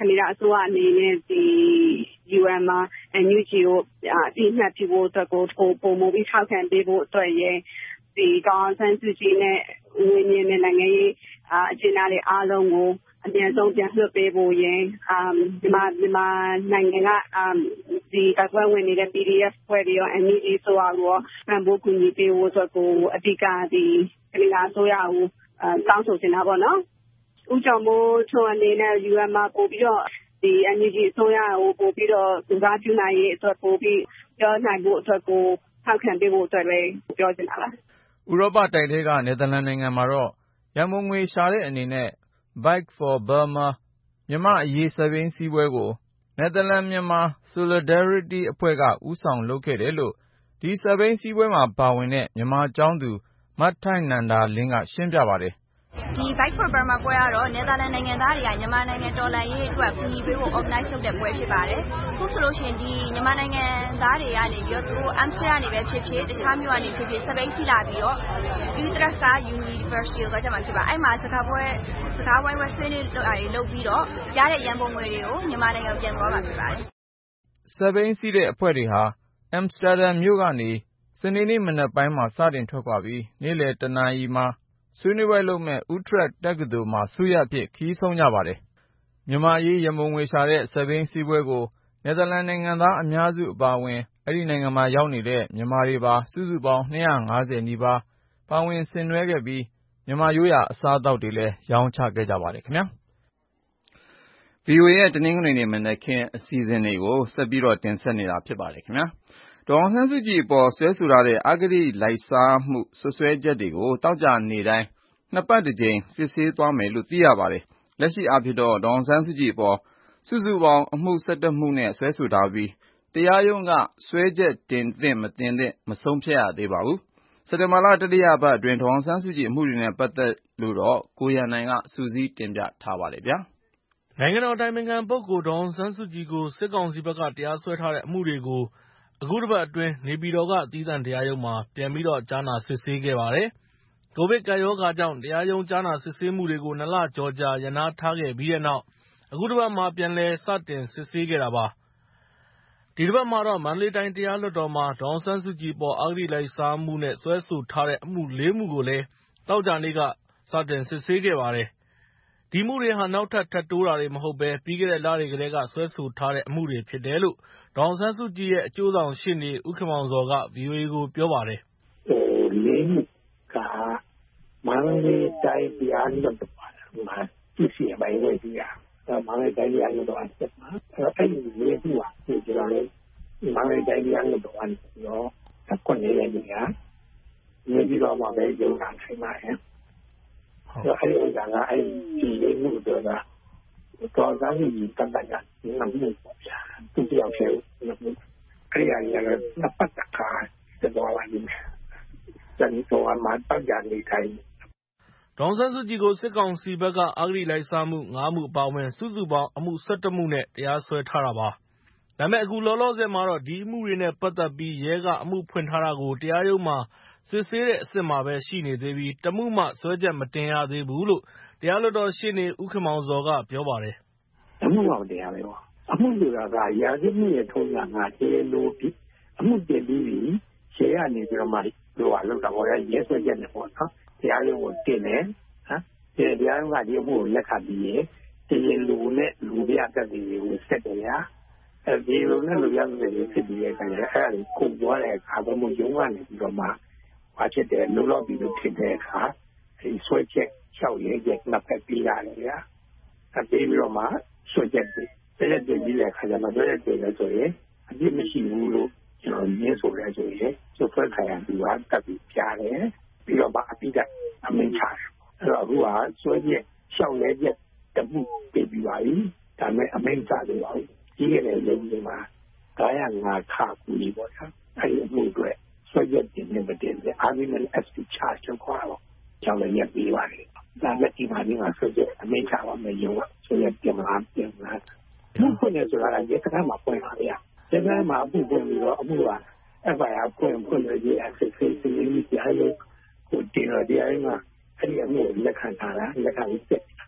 ကနေဒါအစိုးရအနေနဲ့ဒီ ယူအန် မှာ အန် ယူ ဂျီ ကိုအသိအမှတ်ပြုဖို့အတွက်ကိုပုံမူပြီးထောက်ခံပေးဖို့အတွက်ရဲ့ဒီဒေါ်အောင်ဆန်းစုကြည်နဲ့ဝင်းမြင့်နဲ့နိုင်ငံရေးအကျဉ်းသားတွေအားလုံးကိုအမြန်ဆုံးပြန်လွှတ်ပေးဖို့ရင်းမြန်မာမြန်မာနိုင်ငံကဒီတပ်ဖွဲ့ဝင်နေတဲ့ ပီ ဒီ အက်ဖ် ဖွဲ့ပြီးတော့ အန် ယူ ဂျီ ဆိုအောင်ကိုပံ့ပိုးကူညီပေးဖို့အတွက်ကိုအဓိကဒီကနေဒါအစိုးရကိုတောင်းဆိုနေတာပေါ့နော်။ဦးကျော်မိုးထွန်းအနေနဲ့ ယူအန် မှာပို့ပြီးတော့ဒီ အန် ယူ ဂျီ အစိုးရကိုပို့ပြီးတော့စကားပြုနိုင်ရေးအတွက်ပို့ပြီးပြောနိုင်ဖို့အတွက်ကိုထောက်ခံပေးဖို့အတွက်လည်းပြောချင်တာပါ။ဥရောပတိုက်ထဲကနယ်သာလန်နိုင်ငံမှာတော့ရန်ပုံငွေရှာတဲ့အနေနဲ့ Bike for Burma မြန်မာ့အရေးစက်ဘီးစီးပွဲကို Netherlands-Myanmar Solidarity အဖွဲ့ကဦးဆောင်လုပ်ခဲ့တယ်လို့ဒီစက်ဘီးစီးပွဲမှာပါဝင်တဲ့မြန်မာကျောင်းသူမထိုက်နန္ဒာလင်းကရှင်းပြပါတယ်ဒီ Bike for Burma ပွဲကတော့နယ်သာလန်နိုင်ငံသားတွေကမြန်မာနိုင်ငံတော်လှန်ရေးအတွက်ကူညီပေးဖို့ organize လုပ်တဲ့ပွဲဖြစ်ပါတယ်။ခုဆိုလို့ရှိရင်ဒီမြန်မာနိုင်ငံသားတွေကနေပြီးတော့သူတို့ Amsterdam ကနေပဲဖြစ်ဖြစ်တခြားမြို့ကနေဖြစ်ဖြစ်စပိန်စီလာပြီးတော့ Utrecht University ကိုကြမှာဖြစ်ပါအဲ့မှာစကားပွဲစကားဝိုင်းဝဲဆွေးနွေးလုပ်ပြီးတော့ရတဲ့ရန်ပုံငွေတွေကိုမြန်မာနိုင်ငံပြန်သွားမှာဖြစ်ပါတယ်။စပိန်စီတဲ့အဖွဲ့တွေဟာ Amsterdam မြို့ကနေစနေနေ့မနက်ပိုင်းမှာစတင်ထွက်ခွာပြီးနေ့လယ်တနာရီမှာဆွေးနွေးပွဲလုပ်မဲ့ Utrecht တက္ကသိုလ်မှာစုရပ်အဖြစ်ခရီးဆုံးကြပါတယ်။မြန်မာရေးရန်ပုံငွေရှာတဲ့စက်ဘီးစီးပွဲကိုနယ်သာလန်နိုင်ငံသားအများစုအပါအဝင်အဲ့ဒီနိုင်ငံမှာရောက်နေတဲ့မြန်မာတွေပါစုစုပေါင်းနှစ်ရာငါးဆယ်နီးပါးပါဝင်ဆင်နွှဲခဲ့ပြီးမြန်မာရိုးရာအစားအသောက်တွေလည်းရောင်းချခဲ့ကြပါတယ်ခင်ဗျာ။ ဗွီအိုအေ ရဲ့တနင်္ဂနွေနေ့မနက်ခင်းအစီအစဉ်တွေကိုဆက်ပြီးတော့တင်ဆက်နေတာဖြစ်ပါတယ်ခင်ဗျာ။ဒေါ်အောင်ဆန်းစုကြည်အပေါ်စွဲဆိုထားတဲ့အဂတိလိုက်စားမှုစွပ်စွဲချက်တွေကိုသောကြာနေ့တိုင်းနှစ်ပတ်တစ်ကြိမ်စစ်ဆေးသွားမယ်လို့သိရပါတယ်။လက်ရှိအားဖြင့်တော့ဒေါ်အောင်ဆန်းစုကြည်အပေါ်စုစုပေါင်းအမှု၁၁မှုနဲ့စွဲဆိုထားပြီးတရားရုံးကစွဲချက်တင်သင့်မတင်သင့်မဆုံးဖြတ်ရသေးပါဘူး။စက်တင်ဘာလတတိယပတ်အတွင်းဒေါ်အောင်ဆန်းစုကြည်အမှုတွေနဲ့ပတ်သက်လို့တော့ကိုရန်နိုင်ကစုစည်းတင်ပြထားပါတယ်ဗျာ။နိုင်ငံတော်အတိုင်ပင်ခံပုဂ္ဂိုလ်ဒေါ်အောင်ဆန်းစုကြည်ကိုစစ်ကောင်စီဘက်ကတရားစွဲထားတဲ့အမှုတွေကိုအခုတစ်ပတ်အတွင်းနေပြည်တော်ကအသီးသန့်တရားရုံးမှာပြန်ပြီးတော့ကြားနာစစ်ဆေးခဲ့ပါတယ်။ကိုဗစ်ကပ်ရောဂါကြောင့်တရားရုံးကြားနာစစ်ဆေးမှုတွေကိုနှစ်လကျော်ကြာရပ်နားထားခဲ့ပြီးတဲ့နောက်အခုတစ်ပတ်မှာပြန်လည်စတင်စစ်ဆေးခဲ့တာပါ။ဒီတစ်ပတ်မှာတော့မန္တလေးတိုင်းတရားလွှတ်တော်မှာဒေါ်အောင်ဆန်းစုကြည်ပေါ်အဂတိလိုက်စားမှုနဲ့စွဲဆိုထားတဲ့အမှုလေးမှုကိုလည်းသောကြာနေ့ကစတင်စစ်ဆေးခဲ့ပါတယ်။ဒီမှုတွေဟာနောက်ထပ်ထပ်တိုးတာတွေမဟုတ်ဘဲပြီးခဲ့တဲ့လတွေကတည်းကစွဲဆိုထားတဲ့အမှုတွေဖြစ်တယ်လို့ဒေါ်အောင်ဆန်းစုကြည်ရဲ့အကျိုးဆောင်ရှေ့နေဦးခင်မောင်ဇော်က ဗွီအိုအေကိုပြောပါတယ်။ဟိုလေးမှုကမန္တလေးတိုင်းတရားလွှတ်တော်မှာသူစီအပိုင်းဝယ်ပြီးရမန္တလေးတိုင်းတရားလွှတ်တော်အဆက်မှာအဲ့ဒီလေးမှုကဒီကျွန်တော်တို့မန္တလေးတိုင်းတရားလွှတ်တော်ကနေပြီးတော့အခုနေနေကြနေပြီးတော့မှပဲရုံးတာထိုင်ပါတယ်။ဟုတ်အဲ့ဒီဥစ္စာကအဲ့ဒီလေးမှုတော့တော်သားကြီးတတ်တတ်ကနမှုပေါ့ဗျာသူတယောက်ထဲနမှုအဲ့ဒီအရာကနှစ်ပတ်တခါတော့လာနေတယ်။တန်တော်မှာတောက်ကြနေတိုင်းဒေါ်ဆန်းစုကြည်ကိုစစ်ကောင်စီဘက်ကအဂတိလိုက်စားမှု၅မှုအပါအဝင်စုစုပေါင်းအမှု၁၁မှုနဲ့တရားစွဲထားတာပါ။ဒါပေမဲ့အခုလောလောဆယ်မှာတော့ဒီအမှုတွေနဲ့ပတ်သက်ပြီးရဲကအမှုဖွင့်ထားတာကိုတရားရုံးမှာစစ်ဆေးတဲ့အဆင့်မှာပဲရှိနေသေးပြီးတမှုမှစွဲချက်မတင်ရသေးဘူးလို့တရားလွှတ်တော်ရှေ့နေဦးခင်မောင်ဇော်ကပြောပါတယ်။အမှုမှမတင်ရသေးဘူး။အမှုဆိုတာကရာဇဝတ်ရဲ့ထုံးစံကကျေလိုပြီးအမှုတင်ပြီးရဲကနေပြီးတော့မှလိုအပ်လို့တော့ရဲစွဲချက်နဲ့ပေါ့နော်။တရားရုံးကိုတင်တယ်ဟမ်တရားရုံးကဒီအမှုကိုလက်ခံပြီးရင်တရားလူနဲ့လူပြတက်တွေကိုဆက်တယ်ညာအဲဒီလိုနဲ့လူပြတက်တွေဖြစ်ပြီးတဲ့အခါကျအဲ့ဒါကိုကုန်သွားတဲ့အခါဘမို့ရုံးကနေပြီးတော့မှဘာဖြစ်တယ်လုံလောက်ပြီးလို့ဖြစ်တဲ့အခါအဲဒီဆွဲချက်လျှောက်ရဲချက်နှစ်ဖက်ပြီးရတယ်ညာအဲပြီးပြီးတော့မှဆွဲချက်တွေတဲ့တဲ့ပြီးတဲ့အခါကျတော့တဲ့တဲ့လည်းဆိုရင်အပြစ်မရှိဘူးလို့ကျွန်တော်ညင်းဆိုရဲဆိုရင်ဆွဲခိုင်ရပြီးတော့တက်ပြီးပြတယ်ပြီးတော့မှအပိဓာအမိန့်ချတယ်အဲ့တော့အခုကဆွဲချက်ရှောက်လဲချက်တမှုပြပြီးပါပြီဒါပေမဲ့အမိန့်ချတယ်ပါဘူးကြီးခဲ့တဲ့ရုံးတွေမှာဒါရငါခကူကြီးပေါ့နော်အဲ့ဒီအမှုတွေဆွဲချက်တင်နေမတင်တဲ့ argument as to charge ကိုခေါ်တော့ကြောင်းလည်းရပြီးပါတယ်ဒါနဲ့ဒီမှာဒီမှာဆွဲချက်အမိန့်ချပါမယ်ရုံးကဆွဲချက်ပြန်လာပြန်လာသူ့ဖွင့်နေဆိုတာကရက်ကမှာပွင့်ပါလေရက်ကမှာအမှုပွင့်ပြီးတော့အမှုက F I R ဖွင့်ဖွင့်လို့ရ access ပေးပြီးကြားလို့ကိုတင်တော့တရားရင်ကအဲ့ဒီအမှုလက်ခံထားတာလက်ခံပြီးစစ်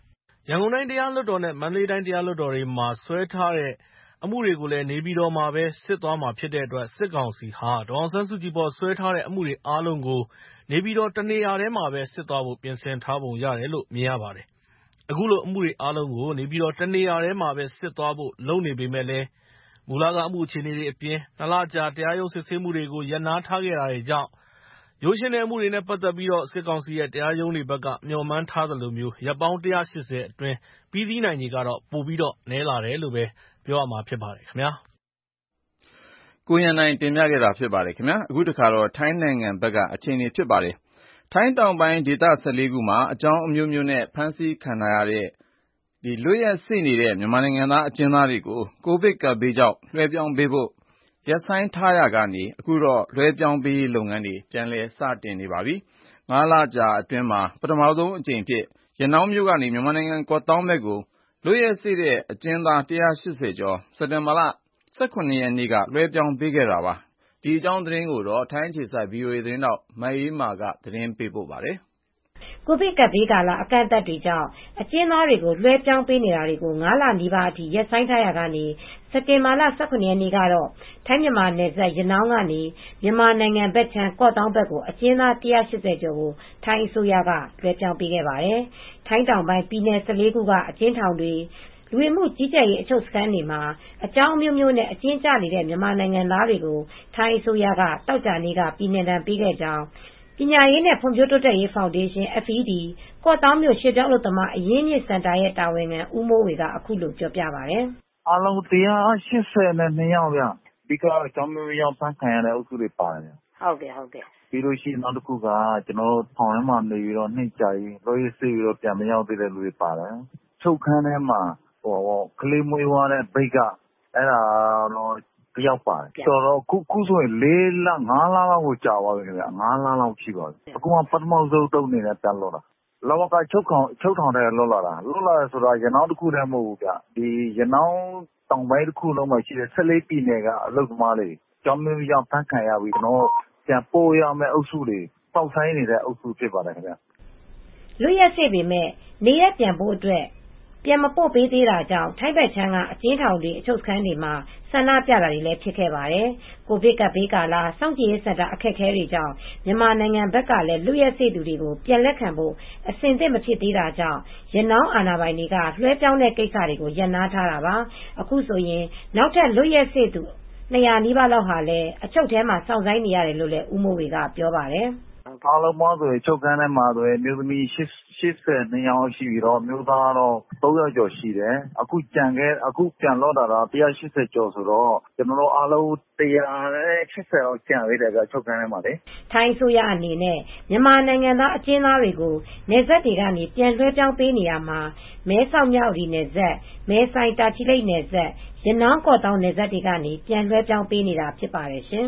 ရန်ကုန်တိုင်းတရားလွှတ်တော်နဲ့မန္တလေးတိုင်းတရားလွှတ်တော်တွေမှာစွဲထားတဲ့အမှုတွေကိုလည်းနေပြည်တော်မှာပဲစစ်သွားမှာဖြစ်တဲ့အတွက်စစ်ကောင်စီဟာဒေါ်အောင်ဆန်းစုကြည်ပေါ်စွဲထားတဲ့အမှုတွေအားလုံးကိုနေပြည်တော်တနေရာထဲမှာပဲစစ်သွားဖို့ပြင်ဆင်ထားပုံရတယ်လို့မြင်ရပါတယ်။အခုလိုအမှုတွေအားလုံးကိုနေပြည်တော်တနေရာထဲမှာပဲစစ်သွားဖို့လုပ်နေပေမဲ့လည်းမူလကအမှုအခြေအနေတွေအပြင်နှစ်လကြာတရားရုံးစစ်ဆေးမှုတွေကိုရပ်နားထားခဲ့တာတွေကြောင့်ရိုးရှင်းတဲ့အမှုတွေနဲ့ပတ်သက်ပြီးတော့စစ်ကောင်စီရဲ့တရားရုံးတွေဘက်ကမျှော်မှန်းထားသလိုမျိုးရပ်ပေါင်းone hundred eightyအတွင်းပြီးစီးနိုင်ခြေကတော့ပိုပြီးတော့နည်းလာတယ်လို့ပဲပြောရမှာဖြစ်ပါတယ်ခင်ဗျာကိုရန်နိုင်တင်ပြခဲ့တာဖြစ်ပါတယ်ခင်ဗျာအခုတခါတော့ထိုင်းနိုင်ငံဘက်ကအခြေအနေဖြစ်ပါတယ်ထိုင်းတောင်ပိုင်းဒေသone fourခုမှာအကြောင်းအမျိုးမျိုးနဲ့ဖမ်းဆီးခံရတဲ့ဒီလွတ်ရက်စေ့နေတဲ့မြန်မာနိုင်ငံသားအကျဉ်းသားတွေကိုကိုဗစ်ကပ်ဘေးကြောင့်လွှဲပြောင်းပေးဖို့ရပ်ဆိုင်းထားရကနေအခုတော့လွှဲပြောင်းပေးလုပ်ငန်းတွေပြန်လည်စတင်နေပါပြီ။၅လကြာအတွင်းမှာပထမဆုံးအကြိမ်ဖြစ်ရနောင်းမြို့ကနေမြန်မာနိုင်ငံကော့သောင်းဘက်ကိုလွတ်ရက်စေ့တဲ့အကျဉ်းသားone hundred eightyကျော်စက်တင်ဘာလeighteenရက်နေ့ကလွှဲပြောင်းပေးခဲ့တာပါ။ဒီအကြောင်းသတင်းကိုတော့ထိုင်းအခြေစိုက် ဗွီအိုအေ သတင်းထောက်မအေးအေးမာကသတင်းပေးပို့ပါတယ်။ကိုဗစ်ကပ်ဘေးကာလအကန့်အသတ်တွေကြောင့်အကျဉ်းသားတွေကိုလွှဲပြောင်းပေးနေတာတွေကို၅လနီးပါးအထိရပ်ဆိုင်းထားရကနေစက်တင်ဘာလeighteenရက်နေ့ကတော့ထိုင်းမြန်မာနယ်စပ်ရနောင်းကနေမြန်မာနိုင်ငံဘက်ခြမ်းကော့တောင်းဘက်ကိုအကျဉ်းသားone hundred eightyကျော်ကိုထိုင်းအစိုးရကလွှဲပြောင်းပေးခဲ့ပါတယ်။ထိုင်းတောင်ပိုင်းပြည်နယ်one fourခုကအကျဉ်းထောင်တွေလူဝင်မှုကြီးကြပ်ရေးအချုပ်စခန်းတွေမှာအကြောင်းမျိုးမျိုးနဲ့အကျဉ်းကျနေတဲ့မြန်မာနိုင်ငံသားတွေကိုထိုင်းအစိုးရကတောက်ကြနေ့ကပြည်နှင်ဒဏ်ပေးခဲ့ကြောင်းပညာရေးနဲ့ဖွံ့ဖြိုးတိုးတက်ရေးဖောင်ဒေးရှင်း F E D ကော့သောင်းမြို့ရွှေ့ပြောင်းအလုပ်သမားအရင်းမြစ်စင်တာရဲ့တာဝန်ခံဦးမိုးဝေကအခုလိုပြောပြပါတယ်။အားလုံးone hundred eighty-twoယောက်ဗျ။အဓိကအကြောင်းမျိုးမျိုးဖမ်းခံရတဲ့အုပ်စုတွေပါတယ်။ဟုတ်ကဲ့ဟုတ်ကဲ့။ပြီးလို့ရှိရင်နောက်တစ်ခုကကျွန်တော်တို့ထောင်ထဲမှာနေပြီးတော့နှိမ့်ကြပြီးလွှဲရစေပြီးတော့ပြန်မရောက်သေးတဲ့လူတွေပါတယ်။ချုပ်ခန်းထဲမှာဟိုကလေးမွေးသွားတဲ့ဘိတ်ကအဲ့ဒါတော့တယောက်ပါတယ်ဆိုတော့ခုခုဆိုရင်၄လ၅လလောက်ကိုကြာသွားပြီခင်ဗျ၅လလောက်ရှိပါပြီအခုမှပထမဆုံးတုံးနေနဲ့ပြန်လို့တာလောကချုပ်ခေါင်ချုပ်ထောင်တဲ့လွတ်လာတာလွတ်လာဆိုတာရနောင်းတစ်ခုတည်းမဟုတ်ဘူးဗျဒီရနောင်းတောင်ပိုင်းတစ်ခုလုံးမှာရှိတဲ့one fourပြည်နယ်ကအလုပ်သမားတွေကြောင်းမျိုးကြောင့်ဖမ်းခံရပြီးတော့ပြန်ပို့ရမယ့်အုပ်စုတွေပေါက်ဆိုင်နေတဲ့အုပ်စုဖြစ်ပါတယ်ခင်ဗျလွတ်ရက်စေ့ပေမဲ့နေရက်ပြန်ဖို့အတွက်ပြန်မပို့ပေးသေးတာကြောင့်ထိုင်းဘက်ချမ်းကအကျဉ်းထောင်တွေအချုပ်စခန်းတွေမှာဆန္ဒပြတာတွေလည်းဖြစ်ခဲ့ပါတယ်။ကိုဗစ်ကပ်ဘေးကာလစောင့်ကြည့်ရေးစင်တာအခက်အခဲတွေကြောင့်မြန်မာနိုင်ငံဘက်ကလည်းလူရဲစေ့သူတွေကိုပြန်လက်ခံဖို့အဆင်သင့်မဖြစ်သေးတာကြောင့်ရနောင်းအာဏာပိုင်တွေကလွှဲပြောင်းတဲ့ကိစ္စတွေကိုရပ်နားထားတာပါ။အခုဆိုရင်နောက်ထပ်လူရဲစေ့သူtwo hundredနီးပါးလောက်ဟာလည်းအချုပ်ထဲမှာစောင့်ဆိုင်းနေရတယ်လို့လည်းဦးမိုးဝေကပြောပါတယ်။အားလုံးပေါင်းဆိုရင်ချုပ်ခန်းထဲမှာဆိုရင်မြို့သမီးeighty-twoယောက်ရှိပြီးတော့မြို့သားတော့threeယောက်ကျော်ရှိတယ်အခုကြံခဲ့အခုပြန်လောတာတော့one hundred eightyကျော်ဆိုတော့ကျွန်တော်တို့အားလုံးone hundred eightyလောက်ကြံသေးတယ်ကချုပ်ခန်းထဲမှာလေထိုင်းဆိုရအနေနဲ့မြန်မာနိုင်ငံသားအကျဉ်းသားတွေကိုနေဆက်တွေကနေပြန်လွှဲပြောင်းပေးနေရမှာမဲဆောက်မြောက်ဒီနယ်ဆက်မဲဆိုင်တာချီလိတ်နယ်ဆက်ရနောင်းကော့တောင်းနယ်ဆက်တွေကနေပြန်လွှဲပြောင်းပေးနေတာဖြစ်ပါတယ်ရှင်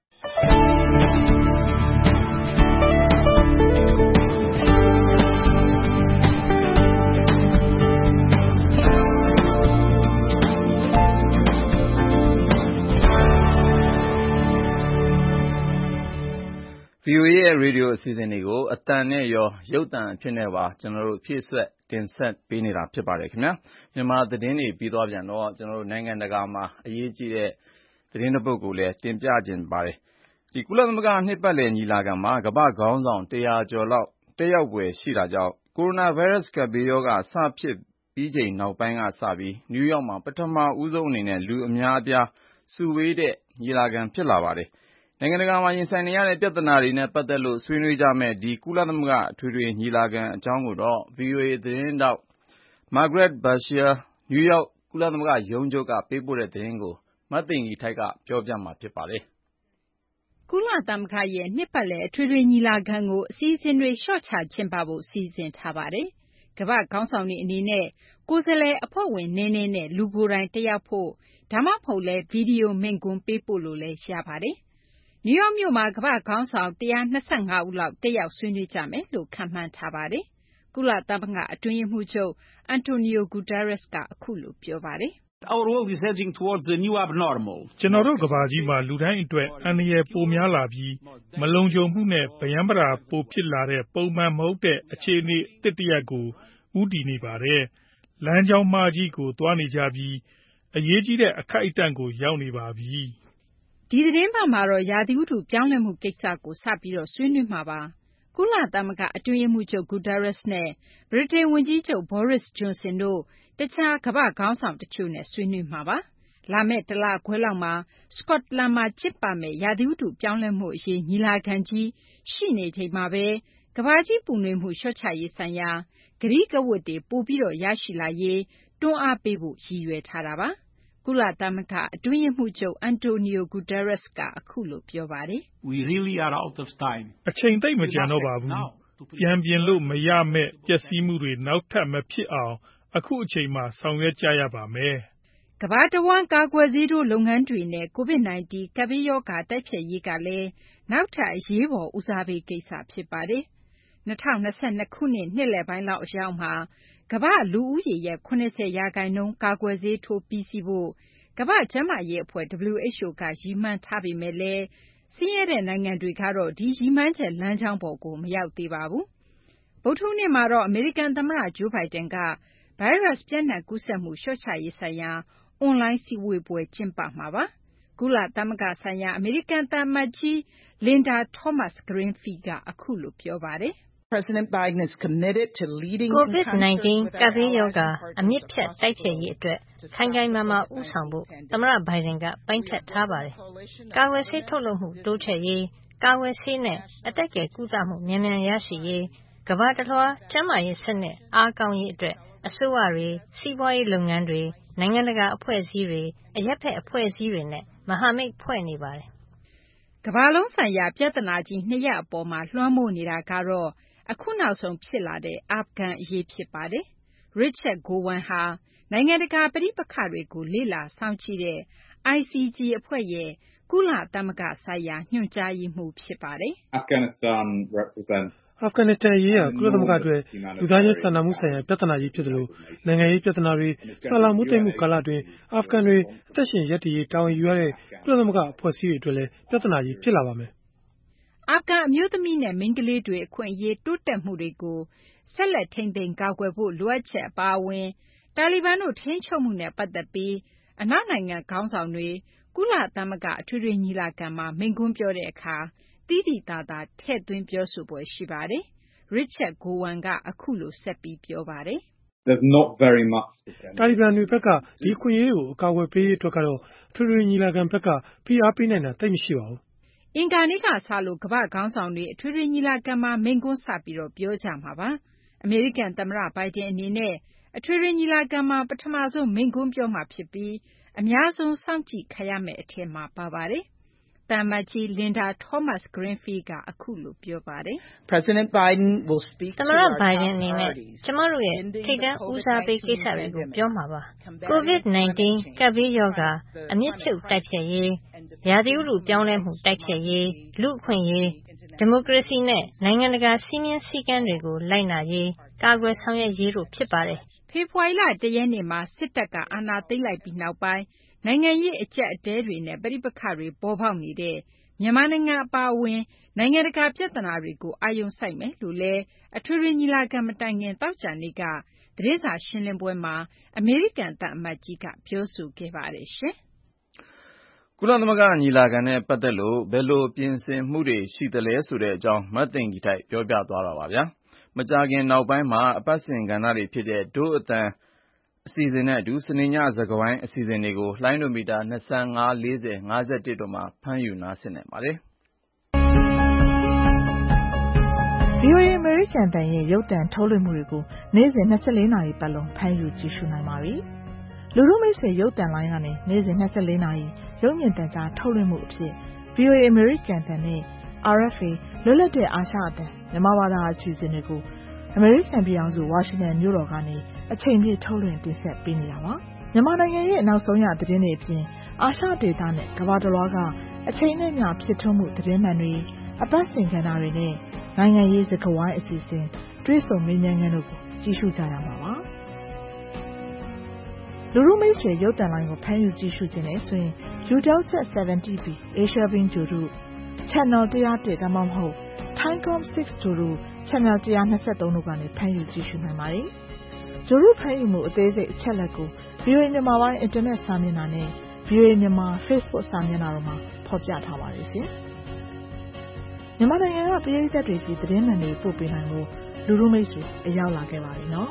ဗွီအိုအေရဲ့ရေဒီယိုအစီအစဉ်တွေကိုအသံနဲ့ရောရုပ်သံအဖြစ်နဲ့ပါကျွန်တော်တို့ဖြည့်ဆွက်တင်ဆက်ပေးနေတာဖြစ်ပါတယ်ခင်ဗျာမြန်မာသတင်းတွေပြီးသွားပြန်တော့ကျွန်တော်တို့နိုင်ငံတကာမှာအရေးကြီးတဲ့သတင်းတစ်ပုဒ်ကိုလည်းတင်ပြခြင်းပါတယ်ဒီကုလသမဂ္ဂနှစ်ပတ်လည်ညီလာခံမှာကမ္ဘာ့ခေါင်းဆောင်one hundredကျော်လောက်တက်ရောက်ပွဲရှိတာကြောင့်ကိုရိုနာဗိုင်းရပ်စ်ကပ်ဘေးရောဂါစဖြစ်ပြီးချိန်နောက်ပိုင်းကစပြီးနယူးယောက်မှာပထမဦးဆုံးအနေနဲ့လူအများအပြားစုဝေးတဲ့ညီလာခံဖြစ်လာပါတယ်နိုင်ငံတကာမှာရင်ဆိုင်နေရတဲ့ပြဿနာတွေနဲ့ပတ်သက်လို့ဆွေးနွေးကြမယ့်ဒီကုလသမဂ္ဂအထွေထွေညီလာခံအကြောင်းကိုတော့ ဗွီအိုအေ သတင်းထောက် Margaret Besheer နယူးယောက်ကုလသမဂ္ဂရုံးချုပ်ကပေးပို့တဲ့သတင်းကိုမသိင်္ဂီထိုက်ကပြောပြမှာဖြစ်ပါတယ်။ကုလသမဂ္ဂရဲ့နှစ်ပတ်လည်အထွေထွေညီလာခံကိုအစီအစဉ်တွေလျှော့ချကျင်းပဖို့စီစဉ်ထားပါတယ်။ကမ္ဘာ့ခေါင်းဆောင်တွေအနေနဲ့ကိုယ်စားလှယ်အဖွဲ့ဝင်နည်းနည်းနဲ့လူကိုယ်တိုင်တက်ရောက်ဖို့ဒါမှမဟုတ်လဲဗီဒီယိုမိန့်ခွန်းပေးဖို့လို့လည်းရပါတယ်။နယူးယောက်မြို့မှာကမ္ဘာ့ခေါင်းဆောင်one hundred twenty-fiveဦးလောက်တက်ရောက်ဆွေးနွေးကြမယ်လို့ခန့်မှန်းထားပါတယ်။ကုလသမဂ္ဂအတွင်းရေးမှူးချုပ် Antonio Guterres ကအခုလိုပြောပါတယ်။ Our world is heading towards a new abnormal. ကျွန်တော်တို့ကမ္ဘာကြီးမှာလူတိုင်းအတွက်အန္တရာယ်ပိုများလာပြီးမလုံခြုံမှုနဲ့ဗယံပရာပိုဖြစ်လာတဲ့ပုံမှန်မဟုတ်တဲ့အခြေအနေတစ်တရက်ကိုဦးတည်နေပါတယ်။လမ်းကြောင်းမှားကြီးကိုသွားနေကြပြီးအရေးကြီးတဲ့အခိုက်အတန့်ကိုရောက်နေပါပြီ။ဒီသတင်းပတ်မှာတော့ရာသီဥတုပြောင်းလဲမှုကိစ္စကိုစပြီးတော့ဆွေးနွေးမှာပါ။ကုလသမဂ္ဂအတွင်းရေးမှူးချုပ် Guterres နဲ့ဗြိတိန်ဝန်ကြီးချုပ် Boris Johnson တို့တခြားကမ္ဘာ့ခေါင်းဆောင်တချို့နဲ့ဆွေးနွေးမှာပါ။လာမယ့်တလခွဲလောက်မှာစကော့တလန်မှာကျင်းပမယ့်ရာသီဥတုပြောင်းလဲမှုအရေးညီလာခံကြီးရှိနေချိန်မှာပဲကမ္ဘာကြီးပူနွေးမှုလျှော့ချရေးဆိုင်ရာကတိကဝတ်တွေပိုပြီးတော့ရရှိလာရေးတွန်းအားပေးဖို့ရည်ရွယ်ထားတာပါ။ကုလသမဂ္ဂအတွင်းရေးမှူးချုပ် Antonio Guterres ကအခုလိုပြောပါတယ်။ We really are out of time. အချိန်သိပ်မကျန်တော့ပါဘူး။ပြန်ပြင်လို့မရမယ့်ပျက်စီးမှုတွေနောက်ထပ်မဖြစ်အောင်အခုအချိန်မှာဆောင်ရွက်ကြရပါမယ်။ကမ္ဘာတဝန်းကာကွယ်ဆေးထိုးလုပ်ငန်းတွေနဲ့ ကိုဗစ် ၁၉ ကပ်ဘေးရောဂါတိုက်ဖျက်ရေးကလည်းနောက်ထပ်အရေးပေါ်ဦးစားပေးကိစ္စဖြစ်ပါတယ်။၂၀၂၂ ခုနှစ်နှစ်လယ်ပိုင်းလောက်အရောက်မှာကမ္ဘာ့လူဦးရေရဲ့၇၀ရာခိုင်နှုန်းကာကွယ်ဆေးထိုးပြီးစီးဖို့ကမ္ဘာ့ကျန်းမာရေးအဖွဲ့ W H O ကရည်မှန်းထားပေမဲ့လည်းဆင်းရဲတဲ့နိုင်ငံတွေကတော့ဒီရည်မှန်းချက်လမ်းကြောင်းပေါ်ကိုမရောက်သေးပါဘူး။ဗုဒ္ဓဟူးနေ့မှာတော့အမေရိကန်သမ္မတ Joe Biden ကဗိုင်းရပ်စ်ပျံ့နှံ့ကူးစက်မှုလျှော့ချရေးဆိုင်ရာအွန်လိုင်းစည်းဝေးပွဲကျင်းပမှာပါ။ကုလသမဂ္ဂဆိုင်ရာအမေရိကန်သံအမတ်ကြီး Linda Thomas-Greenfield ကအခုလိုပြောပါတယ်။ President Biden is committed to leadingကိုဗစ် ၁၉ ကပ်ဘေးရောဂါအမြစ်ဖြတ်တိုက်ဖျက်ရေးအတွက်ခိုင်ခိုင်မာမာဦးဆောင်ဖို့သမ္မတဘိုင်ဒန်ကပိုင်းဖြတ်ထားပါတယ်။ကာကွယ်ဆေးထုတ်လုပ်မှုတိုးချဲ့ရေးကာကွယ်ဆေးနဲ့အသက်ကယ်ကုသမှုမြန်မြန်ရရှိရေးကမ္ဘာတလွှားကျန်းမာရေးစနစ်အားကောင်းရေးအတွက်အစိုးရတွေစီးပွားရေးလုပ်ငန်းတွေနိုင်ငံတကာအဖွဲ့အစည်းတွေအရပ်ဖက်အဖွဲ့အစည်းတွေနဲ့မဟာမိတ်ဖွဲ့နေပါတယ်။ကမ္ဘာလုံးဆိုင်ရာပြဿနာကြီးနှစ်ရပ်အပေါ်မှာလွှမ်းမိုးနေတာကတော့အခုနောက်ဆုံးဖြစ်လာတဲ့အာဖဂန်အရေးဖြစ်ပါတယ်။ Richard Gowan ဟာနိုင်ငံတကာပဋိပက္ခတွေကိုလေ့လာစောင့်ကြည့်တဲ့ I C G အဖွဲ့ရဲ့ကုလသမဂ္ဂဆိုင်ရာညွှန်ကြားရေးမှူးဖြစ်ပါတယ်။ Afghanistan represents အာဖဂန်နစ္စတန်အရေးဟာကုလသမဂ္ဂအတွက်လူသားချင်းစာနာမှုဆိုင်ရာပြဿနာကြီးဖြစ်သလိုနိုင်ငံရေးပြဿနာတွေဆာလာမှုသိမ်းမှုကာလအတွင်းအာဖဂန်တွေအသက်ရှင်ရပ်တည်ရေးတာဝန်ယူရတဲ့ကုလသမဂ္ဂအဖွဲ့အစည်းတွေအတွက်လည်းပြဿနာကြီးဖြစ်လာပါမယ်။အာဖဂန်အမျိုးသမီးနဲ့မိန်းကလေးတွေအခွင့်အရေးတိုးတက်မှုတွေကိုဆက်လက်ထိန်းသိမ်းကာကွယ်ဖို့လိုအပ်ချက်အပါအဝင်တာလီဘန်တို့ထိန်းချုပ်မှုနဲ့ပတ်သက်ပြီးအနောက်နိုင်ငံခေါင်းဆောင်တွေကုလသမဂ္ဂအထွေထွေညီလာခံမှာမိန့်ခွန်းပြောတဲ့အခါသိသိသာသာထည့်သွင်းပြောဆိုပွဲရှိပါတယ်။ Richard Gowan ကအခုလိုဆက်ပြီးပြောပါတယ်။ There's not very much တာလီဘန်တွေဘက်ကဒီခွင့်ရေးကိုအကာအကွယ်ပေးရေးအတွက်ကတော့အထွေထွေညီလာခံဘက်ကဖိအားပေးနိုင်တာတိတ်မရှိပါဘူး။အင်္ဂါနေ့ကစလို့ကမ္ဘာ့ခေါင်းဆောင်တွေအထွေထွေညီလာခံမှာမိန့်ခွန်းစပြီးတော့ပြောကြမှာပါ။အမေရိကန်သမ္မတဘိုင်ဒန်အနေနဲ့အထွေထွေညီလာခံမှာပထမဆုံးမိန့်ခွန်းပြောမှာဖြစ်ပြီးအများဆုံးစောင့်ကြည့်ခံရမယ့်အထဲမှာပါပါတယ်။သံအမတ်ကြီး Linda Thomas-Greenfield ကအခုလိုပြောပါတယ်။ President Biden will speak သမ္မတဘိုင်ဒန်အနေနဲ့ကျမတို့ရဲ့ထိပ်တန်းဦးစားပေးကိစ္စတွေကိုပြောမှာပါ။ ကိုဗစ် ၁၉ ကပ်ဘေးရောဂါအမြစ်ဖြုတ်တိုက်ဖျက်ရေးရာသီဥတုပြောင်းလဲမှုတိုက်ဖျက်ရေးလူ့အခွင့်အရေးဒီမိုကရေစီနဲ့နိုင်ငံတကာစည်းမျဉ်းစည်းကမ်းတွေကိုလိုက်နာရေးကာကွယ်ဆောင်ရွက်ရေးတို့ဖြစ်ပါတယ်။ဖေဖော်ဝါရီလတရက်နေ့မှာစစ်တပ်ကအာဏာသိမ်းလိုက်ပြီးနောက်ပိုင်းနိုင်ငံရေးအကျပ်အတည်းတွေနဲ့ပဋိပက္ခတွေပေါ်ပေါက်နေတဲ့မြန်မာနိုင်ငံအပါအဝင်နိုင်ငံတကာပြဿနာတွေကိုအာရုံစိုက်မယ်လို့လည်းအထွေထွေညီလာခံမတိုင်ခင်သောကြာနေ့ကသတင်းစာရှင်းလင်းပွဲမှာအမေရိကန်သံအမတ်ကြီးကပြောဆိုခဲ့ပါတယ်ရှင်။ကုလသမဂ္ဂညီလာခံနဲ့ပတ်သက်လို့ဘယ်လိုပြင်ဆင်မှုတွေရှိသလဲဆိုတဲ့အကြောင်းမသိင်္ဂီထိုက်ပြောပြသွားတာပါဗျာ။မကြာခင်နောက်ပိုင်းမှာအပတ်စဉ်ကဏ္ဍတွေဖြစ်တဲ့ဒို့အသံအစီအစဉ်နဲ့အတူစနေညစကားဝိုင်းအစီအစဉ်တွေကိုလှိုင်းဒိုမီတာ၂၅ ၄၀ ၅၁တို့မှာဖမ်းယူနားဆင်နိုင်ပါတယ်။ဗွီအိုအေ American အသံရဲ့ရုပ်သံထုတ်လွှင့်မှုတွေကိုနေ့စဉ်၂၄နာရီပတ်လုံးဖမ်းယူကြည့်ရှုနိုင်ပါပြီ။လူထုမိတ်ဆွေရုပ်သံလိုင်းကနေနေ့စဉ်၂၄နာရီရုပ်မြင်သံကြားထုတ်လွှင့်မှုအဖြစ် ဗွီအိုအေ American အသံနဲ့ R F A လွတ်လပ်တဲ့အာရှအသံမြန်မာဘာသာအစီအစဉ်တွေကို အမေရိကန်ပြည်ထောင်စုဝါရှင်တန်မြို့တော်ကနေအချိန်ပြည့်ထုတ်လွှင့်တင်ဆက်ပေးနေတာပါ။မြန်မာနိုင်ငံရဲ့နောက်ဆုံးရသတင်းတွေအပြင်အာရှဒေသနဲ့ကမ္ဘာတလွှားကအချိန်နဲ့မျှဖြစ်ထွန်းမှုသတင်းမှန်တွေအပတ်စဉ်ကဏ္ဍတွေနဲ့နိုင်ငံရေးစကားဝိုင်းအစီအစဉ်တွေ့ဆုံမေးမြန်းခန်းတို့ကိုကြည့်ရှုကြရမှာပါ။လူထုမိတ်ဆွေရုပ်သံလိုင်းကိုဖမ်းယူကြည့်ရှုခြင်းနဲ့ဆိုရင် Eutelsat 7 T B Asia Bing ဂြိုလ်တု Channel ၁၀၁ဒါမှမဟုတ် Thaicom ၆ဂြိုလ်တုချက်မြောက်one hundred twenty-threeတို့ကနေဖမ်းယူကြည့်ရှုနိုင်ပါတယ်။ဂျိုရုဖမ်းယူမှုအသေးစိတ်အချက်လက်ကို ဗီအိုအေ မြန်မာပိုင်းအင်တာနက်စာမျက်နှာနဲ့ ဗီအိုအေ မြန်မာ Facebook စာမျက်နှာတို့မှာဖော်ပြထားပါတယ်ရှင်။မြန်မာနိုင်ငံကပရိသတ်တွေစီသတင်းမှန်တွေပို့ပေးနိုင်ဖို့လူလူမိတ်ဆွေအရောက်လာခဲ့ပါပြီနော်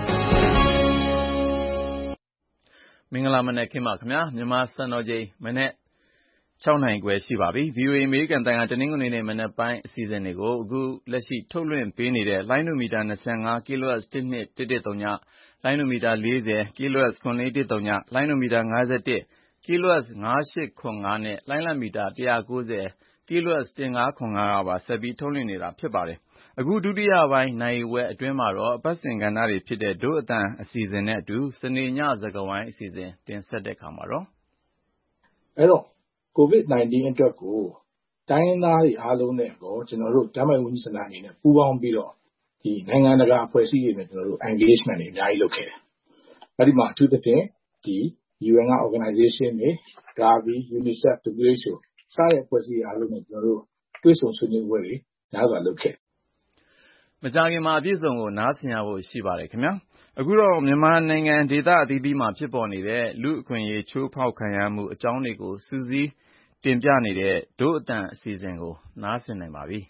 ။မင်္ဂလာမနက်ခင်းပါခင်ဗျာမြန်မာစံတော်ချိန်မနေ့sixနာရီခွဲရှိပါပြီ ဗီအိုအေ အမေရိကန်တန်ခါတနင်္ဂနွေနေ့မနက်ပိုင်းအစီအစဉ်တွေကိုအခုလက်ရှိထုတ်လွှင့်ပေးနေတဲ့လိုင်းနိုမီတာtwenty-five ကီလိုဟတ်ဇ်one two one one zeroလိုင်းနိုမီတာfortyကီလိုဟတ်ဇ်four four one zeroလိုင်းနိုမီတာfifty-oneကီလိုဟတ်ဇ်five eight four fiveနဲ့လိုင်းလံမီတာone ninetyကီလိုဟတ်ဇ်one five four fiveကပါဆက်ပြီးထုတ်လွှင့်နေတာဖြစ်ပါတယ်အခုဒုတိယပိုင်းနိုင်ဝက်အတွင်းမှာတော့အပတ်စဉ်ကဏ္ဍတွေဖြစ်တဲ့ဒုအတန်အစီအစဉ်နဲ့အတူစနေညစကားဝိုင်းအစီအစဉ်တင်ဆက်တဲ့အခါမှာတော့အဲ့တော့ကိုဗစ်nineteen အတွက်ကိုတိုင်းရင်းသားတွေအားလုံးနဲ့တော့ကျွန်တော်တို့ဓာတ်မှိုက်ဝန်ကြီးဌာနအနေနဲ့ပူးပေါင်းပြီးတော့ဒီနိုင်ငံတကာအဖွဲ့အစည်းတွေနဲ့ကျွန်တော်တို့ engagement တွေအများကြီးလုပ်ခဲ့တယ်။အဲ့ဒီမှာအထူးသဖြင့်ဒီ U N က organization တွေ Gavi UNICEF W H O စတဲ့အဖွဲ့အစည်းအားလုံးနဲ့ကျွန်တော်တို့တွေ့ဆုံဆွေးနွေးပွဲတွေများစွာလုပ်ခဲ့မကြခင်မှာအပြည့်စုံကိုနားဆင်ရဖို့ရှိပါတယ်ခင်ဗျာအခုတော့မြန်မာနိုင်ငံဒေသအသီးသီးမှာဖြစ်ပေါ်နေတဲ့လူအခွင့်အရေးချိုးဖောက်ခံရမှုအကြောင်းတွေကိုစူးစီးတင်ပြနေတဲ့ဒုအတန်အစီအစဉ်ကိုနားဆင်နိုင်ပါပြီ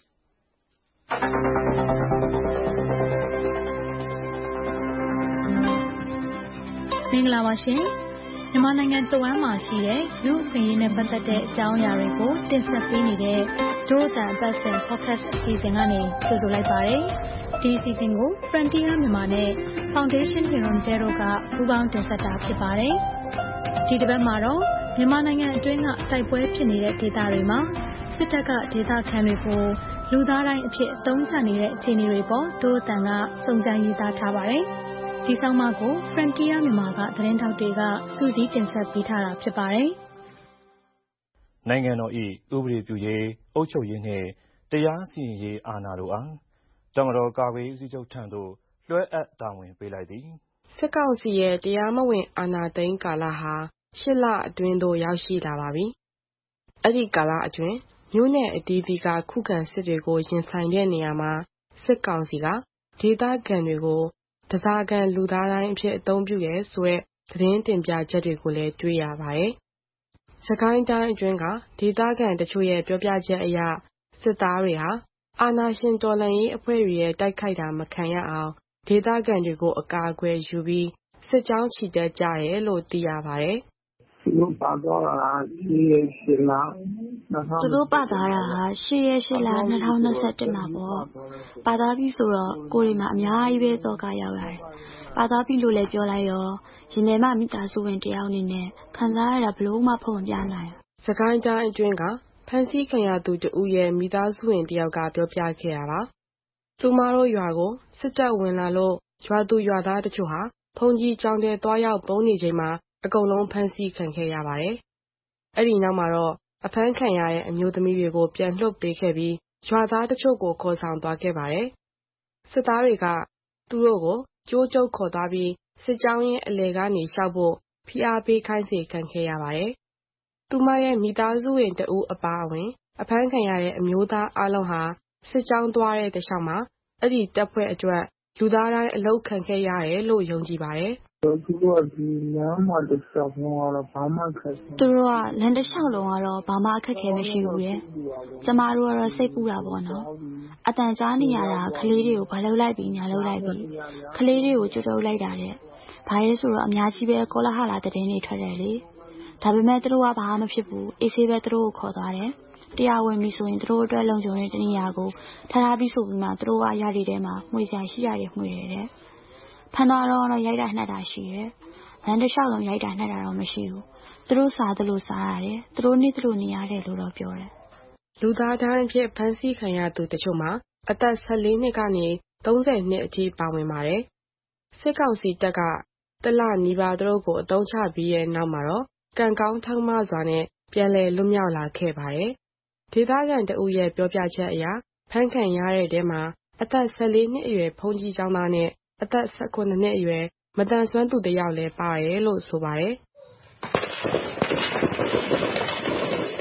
မင်္ဂလာပါရှင်မြန်မာနိုင်ငံတဝမ်းမှာရှိတဲ့လူအခွင့်အရေးနဲ့ပတ်သက်တဲ့အကြောင်းအရာတွေကိုတင်ဆက်ပေးနေတဲ့ဒုအတန်အပတ်စဉ် podcast အစီအစဉ်ကနေကြိုဆိုလိုက်ပါတယ်ဒီအစီအစဉ်ကို Frontier မြန်မာနဲ့ Foundation Hirondale တို့ကပူးပေါင်းတင်ဆက်တာဖြစ်ပါတယ်ဒီတစ်ပတ်မှာတော့မြန်မာနိုင်ငံအတွင်းကတိုက်ပွဲဖြစ်နေတဲ့ဒေသတွေမှာစစ်တပ်ကဒေသခံတွေကိုလူသားတိုင်းအဖြစ်အသုံးချနေတဲ့အခြေအနေတွေပေါ်ဒုအတန်ကစုံစမ်းရေးသားထားပါတယ်ဒီဆောင်မကို Frontier မြန်မာကသတင်းထောက်တွေကစူးစီးတင်ဆက်ပေးထားတာဖြစ်ပါတယ်နိုင်ငံတော်၏ဥပဒေပြုရေးအုပ်ချုပ်ရေးနှင့်တရားစီရင်ရေးအာဏာတို့အားတပ်မတော်ကာကွယ်ရေးဦးစီးချုပ်ထံသို့လွှဲအပ်တာဝန်ပေးလိုက်သည်စစ်ကောင်စီရဲ့တရားမဝင်အာဏာသိမ်းကာလဟာရှစ်လအတွင်းသို့ရောက်ရှိလာပါပြီ။အဲ့ဒီကာလအတွင်းမြို့နယ်အသီးသီးကခုခံစစ်တွေကိုရင်ဆိုင်တဲ့နေရာမှာစစ်ကောင်စီကဒေသခံတွေကိုတစားကန်လူသားတိုင်းအဖြစ်အသုံးပြုရဲဆိုတဲ့သတင်းတင်ပြချက်တွေကိုလည်းတွေ့ရပါတယ်။စကိုင်းတိုင်းအတွင်းကဒေသခံတချို့ရဲ့ပြောပြချက်အရစစ်သားတွေဟာအာဏာရှင်တော်လှန်ရေးအဖွဲ့တွေရဲ့တိုက်ခိုက်တာမခံရအောင်ဒေသခံတွေကိုအကာအကွယ်ယူပြီးစစ်ကြောင်းချီတက်ကြရဲလို့သိရပါတယ်။သူတို့ပါသွားတာရှစ်ရက်ရှစ်လသူတို့ပါသွားတာဟာရှစ်ရက်ရှစ်လtwenty twenty-oneမှာပေါ့ပါသွားပြီဆိုတော့ကိုယ်တွေမှာအများကြီးပဲတော့ကရောက်ရတယ်ပါသွားပြီလို့လည်းပြောလိုက်ရောရင်ထဲမှာမိသားစုဝင်တယောက်အနေနဲ့ခံစားရတာဘလို့မှဖုံမပြနိုင်စကိုင်းတိုင်းအတွင်းကဖန်စီခံရသူတဦးရဲ့မိသားစုဝင်တယောက်ကပြောပြခဲ့တာပါသူမတို့ရွာကိုစစ်တပ်ဝင်လာလို့ရွာသူရွာသားတချို့ဟာဖုန်ကြီးကျောင်းထဲတွားရောက်ပုံနေချိန်မှာအကုန်လုံးဖမ်းဆီးခံခဲ့ရပါတယ်။အဲ့ဒီနောက်မှာတော့အဖမ်းခံရတဲ့အမျိုးသမီးတွေကိုပြန်လွှတ်ပေးခဲ့ပြီးရွာသားတချို့ကိုခေါ်ဆောင်သွားခဲ့ပါတယ်။စစ်သားတွေကသူတို့ကိုကြိုးကျုပ်ခေါ်သွားပြီးစစ်ကြောင်းရဲ့အလဲကနေရှောက်ဖို့ဖိအားပေးခိုင်းစေခံခဲ့ရပါတယ်။သူမရဲ့မိသားစုဝင်တဦးအပါအဝင်အဖမ်းခံရတဲ့အမျိုးသားအလုံးဟာစစ်ကြောင်းသွားတဲ့တခြားမှာအဲ့ဒီတပ်ဖွဲ့အတွက်လူသားတိုင်းအလုပ်ခံခဲ့ရတယ်လို့ယုံကြည်ပါတယ်။သူတို့ကဒီလမ်းမှာတစ်လျှောက်လုံးကတော့ဘာမှခက်ခဲသူတို့ကလမ်းတစ်လျှောက်လုံးကတော့ဘာမှအခက်ခဲမရှိဘူးရဲ့ကျမတို့ကတော့စိတ်ပူတာပေါ့နော်အတန်ကြားနေရတာကလေးတွေကိုဘာလုပ်လိုက်ပြီးညာလုပ်လိုက်ပြီးကလေးတွေကိုကြွတုပ်လိုက်တာတဲ့ဘာလဲဆိုတော့အများကြီးပဲကောလာဟလာတဲ့တင်းတွေထွက်တယ်လေဒါပေမဲ့သူတို့ကဘာမှမဖြစ်ဘူးအေးဆေးပဲသူတို့ကိုခေါ်သွားတယ်တရားဝင်ပြီဆိုရင်သူတို့အတွက်လုံခြုံတဲ့တနေရာကိုထားထားပြီးဆိုပြီးမှသူတို့ကရည်ရည်ထဲမှာမှွေစရာရှိရတယ်မှွေတယ်တဲ့ဖန်တော်တော့ရိုက်တာနှက်တာရှိရဲ့လမ်းတစ်လျှောက်လုံးရိုက်တာနှက်တာတော့မရှိဘူးသူတို့စားသလိုစားရတယ်သူတို့နေသလိုနေရတယ်လို့တော့ပြောတယ်လူသားတိုင်းအဖြစ်ဖမ်းဆီးခံရသူတချို့မှာအသက်fourteenနှစ်ကနေthirtyနှစ်အထိပါဝင်ပါတယ်စစ်ကောင်စီတပ်ကတလနီးပါးသူတို့ကိုအသုံးချပြီးရဲ့နောက်မှာတော့ကံကောင်းထောက်မစွာနဲ့ပြန်လည်လွတ်မြောက်လာခဲ့ပါတယ်ဒေသခံတဦးရဲ့ပြောပြချက်အရဖမ်းခံရတဲ့တဲမှာအသက်fourteenနှစ်အရွယ်ဖုန်ကြီးကျောင်းသားနဲ့အသက်nineteenနှစ်အရွယ်မတန်ဆွမ်းသူတယောက်လည်းပါတယ်လို့ဆိုပါတယ်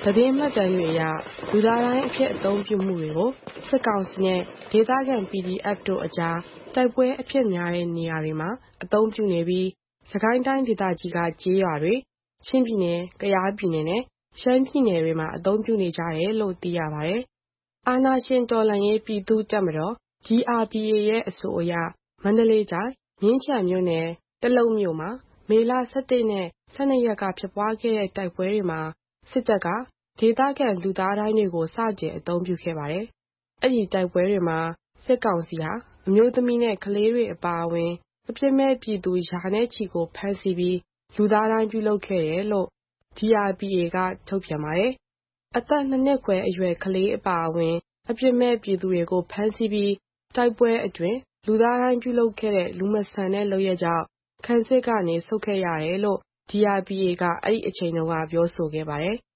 သတင်းမှတ်တမ်းတွေအရလူသားတိုင်းအဖြစ်အသုံးပြုမှုတွေကိုစစ်ကောင်စီနဲ့ဒေသခံ ပီဒီအက်ဖ် တို့အကြားတိုက်ပွဲအဖြစ်များတဲ့နေရာတွေမှာအသုံးပြုနေပြီးစကိုင်းတိုင်းဒေသကြီးကကျေးရွာတွေချင်းပြည်နယ်၊ကယားပြည်နယ်နဲ့ရှမ်းပြည်နယ်တွေမှာအသုံးပြုနေကြတယ်လို့သိရပါတယ်။အာဏာရှင်တော်လှန်ရေးပြည်သူ့တပ်မတော် ဂျီအာပီအေ ရဲ့အဆိုအရမန္တလေးတိုင်းမြင်းခြံမြို့နယ်တလုံမြို့မှာမေလ ၁၁ နဲ့ ၁၂ ရက်ကဖြစ်ပွားခဲ့တဲ့တိုက်ပွဲတွေမှာစစ်တပ်ကဒေသခံလူသားတိုင်းတွေကိုစတင်အသုံးပြုခဲ့ပါတယ်။အဲ့ဒီတိုက်ပွဲတွေမှာစစ်ကောင်စီဟာအမျိုးသမီးနဲ့ကလေးတွေအပါအဝင်အပြစ်မဲ့ပြည်သူရာနဲ့ချီကိုဖမ်းဆီးပြီးလူသားတိုင်းပြုလုပ်ခဲ့တယ်လို့ ဂျီအာပီအေ ကထုတ်ပြန်ပါတယ်။အသက်နှစ်နှစ်ခွဲအရွယ်ကလေးအပါအဝင်အပြစ်မဲ့ပြည်သူတွေကိုဖမ်းဆီးပြီးတိုက်ပွဲအတွင်းလူသားတိုင်းပြုလုပ်ခဲ့တဲ့လူမဆန်တဲ့လုပ်ရက်ကြောင့်ခံစစ်ကနေဆုတ်ခဲ့ရတယ်လို့ ဂျီအာပီအေ ကအဲ့ဒီအချိန်တုန်းကပြောဆိုခဲ့ပါတယ်။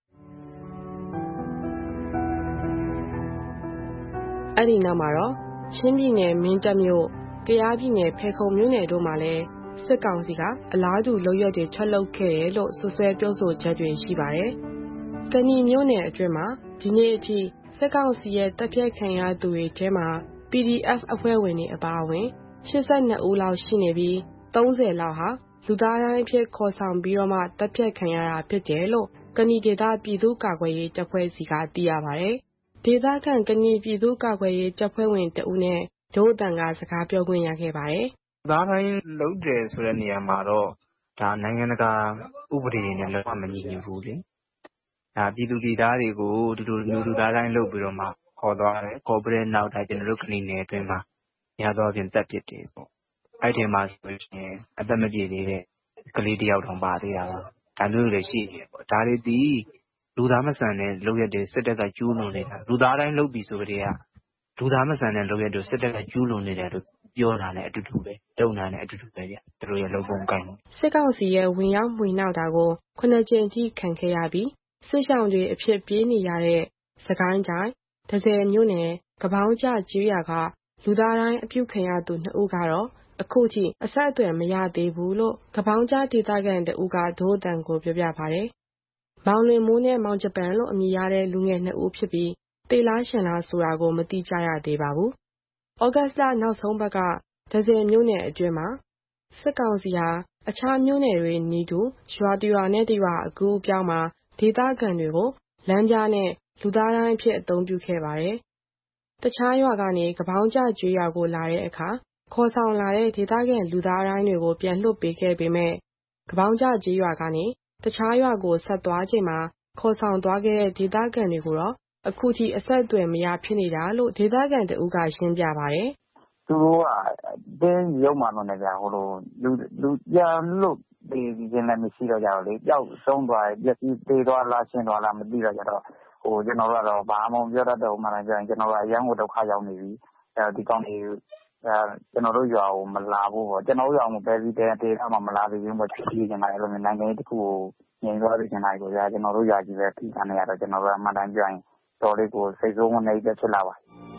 အဲ့ဒီနောက်မှာတော့ချင်းပြည်နယ်မင်းတပ်မြို့၊ကယားပြည်နယ်ဖယ်ခုံမြို့နယ်တို့မှာလည်းစစ်ကောင်စီကအလားတူလုပ်ရက်တွေထွက်လုပ်ခဲ့တယ်လို့ဆွဆွဲပြောဆိုချက်တွေရှိပါတယ်။ကနီမြို့နယ်အတွင်းမှာဒီနေ့အထိစစ်ကောင်စီရဲ့တပ်ဖြတ်ခံရသူတွေထဲမှာ ပီဒီအက်ဖ် အဖွဲ့ဝင်တွေအပါအဝင်၈၂ ဦးလောက်ရှိနေပြီး၃၀လောက်ဟာလူသားတိုင်းအဖြစ်ခေါ်ဆောင်ပြီးတော့မှတပ်ဖြတ်ခံရတာဖြစ်တယ်လို့ကနီဒေသပြည်သူ့ကာကွယ်ရေးတပ်ဖွဲ့စီကသိရပါတယ်။ဒေသခံကနီပြည်သူ့ကာကွယ်ရေးတပ်ဖွဲ့ဝင်တဦးနဲ့ဒို့အတန်ကစကားပြောခွင့်ရခဲ့ပါတယ်။လူသားတိုင်းလုပ်တယ်ဆိုတဲ့နေရာမှာတော့ဒါနိုင်ငံတကာဥပဒေတွေနဲ့လုံးဝမညီညွတ်ဘူးလေ။ဒါပြည်သူပြည်သားတွေကိုဒီလိုမျိုးလူသားတိုင်းလုပ်ပြီးတော့မှခေါ်သွားတယ်ခေါ်ပြီးတဲ့နောက်ဒါကျွန်တော်တို့ကနီနယ်အတွင်းမှာရတော့ပြင်တက်ပစ်တယ်ပေါ့အဲ့ဒီမှာဆိုရင်အသက်မပြည့်သေးတဲ့ကလေးတယောက်တောင်ပါသေးတာပါဒါမျိုးတွေရှိနေပေါ့ဒါတွေဒီလူသားမဆန်တဲ့လုပ်ရက်တွေစစ်တပ်ကကျူးလွန်နေတာလူသားတိုင်းလုပ်ပြီးဆိုကြတဲ့ကလူသားမဆန်တဲ့လုပ်ရက်တွေစစ်တပ်ကကျူးလွန်နေတယ်လို့ပြောတာနဲ့အတူတူပဲတုံတာနဲ့အတူတူပဲဗျသူတို့ရဲ့လုပ်ပုံကိုင်းစစ်ကောင်စီရဲ့ဝင်ရောက်မှွေနှောက်တာကိုခုနှစ်ကြိမ်ထိခံခဲ့ရပြီးစစ်ဆောင်တွေအဖြစ်ပြေးနေရတဲ့စကိုင်းတိုင်းဒဇယ်မြို့နယ်ကပေါင်းကျကျေးရွာကလူသားတိုင်းအပြုခံရသူနှစ်ဦးကတော့အခုထိအဆက်အသွယ်မရသေးဘူးလို့ကပေါင်းကျဒေသခံတဦးကဒို့အတန်ကိုပြောပြပါတယ်။မောင်လင်မိုးနဲ့မောင်ဂျပန်လို့အမည်ရတဲ့လူငယ်နှစ်ဦးဖြစ်ပြီးတေလားရှင်လားဆိုတာကိုမသိကြရသေးပါဘူး။ဩဂတ်စ်လနောက်ဆုံးပတ်ကဒဇယ်မြို့နယ်အတွင်းမှာစစ်ကောင်စီဟာအခြားမြို့နယ်တွေနီးတူရွာတရွာနဲ့တရွာအကူအပြောင်းမှာဒေသခံတွေကိုလမ်းပြနဲ့လူသားတိုင်းအဖြစ်အသုံးပြုခဲ့ပါတယ်။တခြားရွာကနေကပေါင်းကျကျွေးရွာကိုလာတဲ့အခါခေါ်ဆောင်လာတဲ့ဒေသခံလူသားတိုင်းတွေကိုပြန်လွှတ်ပေးခဲ့ပေမဲ့ကပေါင်းကျကျွေးရွာကနေတခြားရွာကိုဆက်သွားချိန်မှာခေါ်ဆောင်သွားခဲ့တဲ့ဒေသခံတွေကိုတော့အခုထိအဆက်အသွယ်မရဖြစ်နေတာလို့ဒေသခံတဦးကရှင်းပြပါတယ်။သူတို့ကတင်းရုံမှတော့လည်းဗျာဟိုလိုလူလူပြန်လို့ဒီရင်လည်းမရှိတော့ကြတော့လေပျောက်ဆုံးသွားတယ်ပျက်စီးသေးသွားလားရှင်းသွားလားမသိတော့ကြတော့ဟိုကျွန်တော်တို့ကတော့ဘာမှမပြောတတ်တော့မှလည်းပြောရင်ကျွန်တော်တို့အရန်ကိုဒုက္ခရောက်နေပြီအဲဒီကောင်းတွေအဲကျွန်တော်တို့ရွာကိုမလာဘူးပေါ့ကျွန်တော်တို့ရွာမှာပဲပြီးတဲ့တေးအမှမလာသေးဘူးပေါ့ကြည့်နေတာအဲ့လိုမျိုးနိုင်ငံရေးတစ်ခုကိုငြိမ်သွားပြီးနေတာကိုကြာကျွန်တော်တို့ရွာကြီးပဲပြီးခံနေရတော့ကျွန်တော်တို့အမှန်တမ်းပြောရင်တော်လေးကိုစိတ်ဆိုးမနေပြဖြစ်လာပါ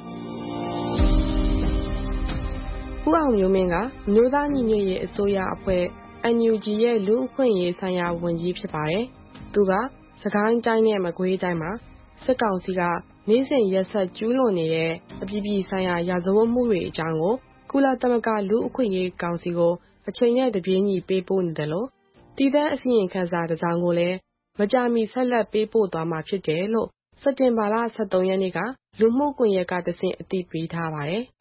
ဦးအောင်မျိုးမင်းကအမျိုးသားညီညွတ်ရေးအစိုးရအဖွဲ့ အန်ယူဂျီ ရဲ့လူ့အခွင့်အရေးဆိုင်ရာဝန်ကြီးဖြစ်ပါတယ်။သူကစကိုင်းတိုင်းနဲ့မကွေးတိုင်းမှာစစ်ကောင်စီကနေ့စဉ်ရက်ဆက်ကျူးလွန်နေတဲ့အပြည်ပြည်ဆိုင်ရာရာဇဝတ်မှုတွေအကြောင်းကိုကုလသမဂ္ဂလူ့အခွင့်အရေးကောင်စီကိုအချိန်နဲ့တပြေးညီပေးပို့နေတယ်လို့တည်တဲ့အစီရင်ခံစာတစ်စောင်ကိုလည်းမကြာမီဆက်လက်ပေးပို့သွားမှာဖြစ်တယ်လို့စက်တင်ဘာလ ၁၃ ရက်နေ့ကလူမှုကွန်ရက်ကတဆင့်အသိပေးထားပါတယ်။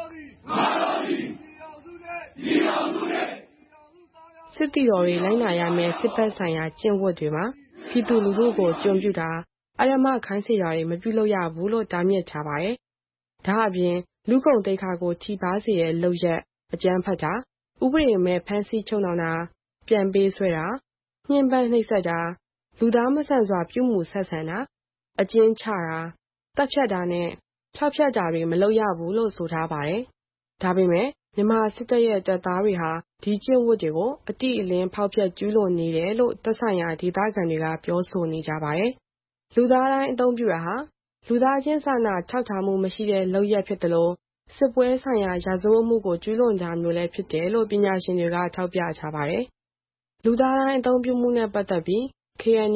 စစ်တီတော်တွေလိုက်နာရမယ့်စစ်ဘက်ဆိုင်ရာကျင့်ဝတ်တွေမှာပြည်သူလူထုကိုကြုံပြုတာအရမခိုင်းစေတာတွေမပြုလုပ်ရဘူးလို့တားမြစ်ထားပါတယ်။ဒါအပြင်လူကုန်တိတ်ခါကိုထိပါစေတဲ့လုပ်ရက်အကြမ်းဖက်တာဥပဒေမဲ့ဖမ်းဆီးချုပ်နှောင်တာပြန်ပေးဆွဲတာညှဉ်းပန်းနှိပ်စက်တာလူသားမဆန်စွာပြုမှုဆက်ဆံတာအကျဉ်းချတာတပ်ဖြတ်တာနဲ့ဖျောက်ဖျက်တာတွေမလုပ်ရဘူးလို့ဆိုထားပါတယ်။ဒါပေမဲ့မြန်မာစစ်တပ်ရဲ့တပ်သားတွေဟာဒီကျင့်ဝတ်တွေကိုအတိအလင်းဖောက်ဖျက်ကျူးလွန်နေတယ်လို့သက်ဆိုင်ရာဒေသခံတွေကပြောဆိုနေကြပါတယ်။လူသားတိုင်းအသုံးပြုတာဟာလူသားချင်းစာနာထောက်ထားမှုမရှိတဲ့လုပ်ရက်ဖြစ်တယ်လို့စစ်ပွဲဆိုင်ရာရာဇဝတ်မှုကိုကျူးလွန်ကြမျိုးလည်းဖြစ်တယ်လို့ပညာရှင်တွေကထောက်ပြထားပါတယ်။လူသားတိုင်းအသုံးပြုမှုနဲ့ပတ်သက်ပြီး ကေအန်ယူ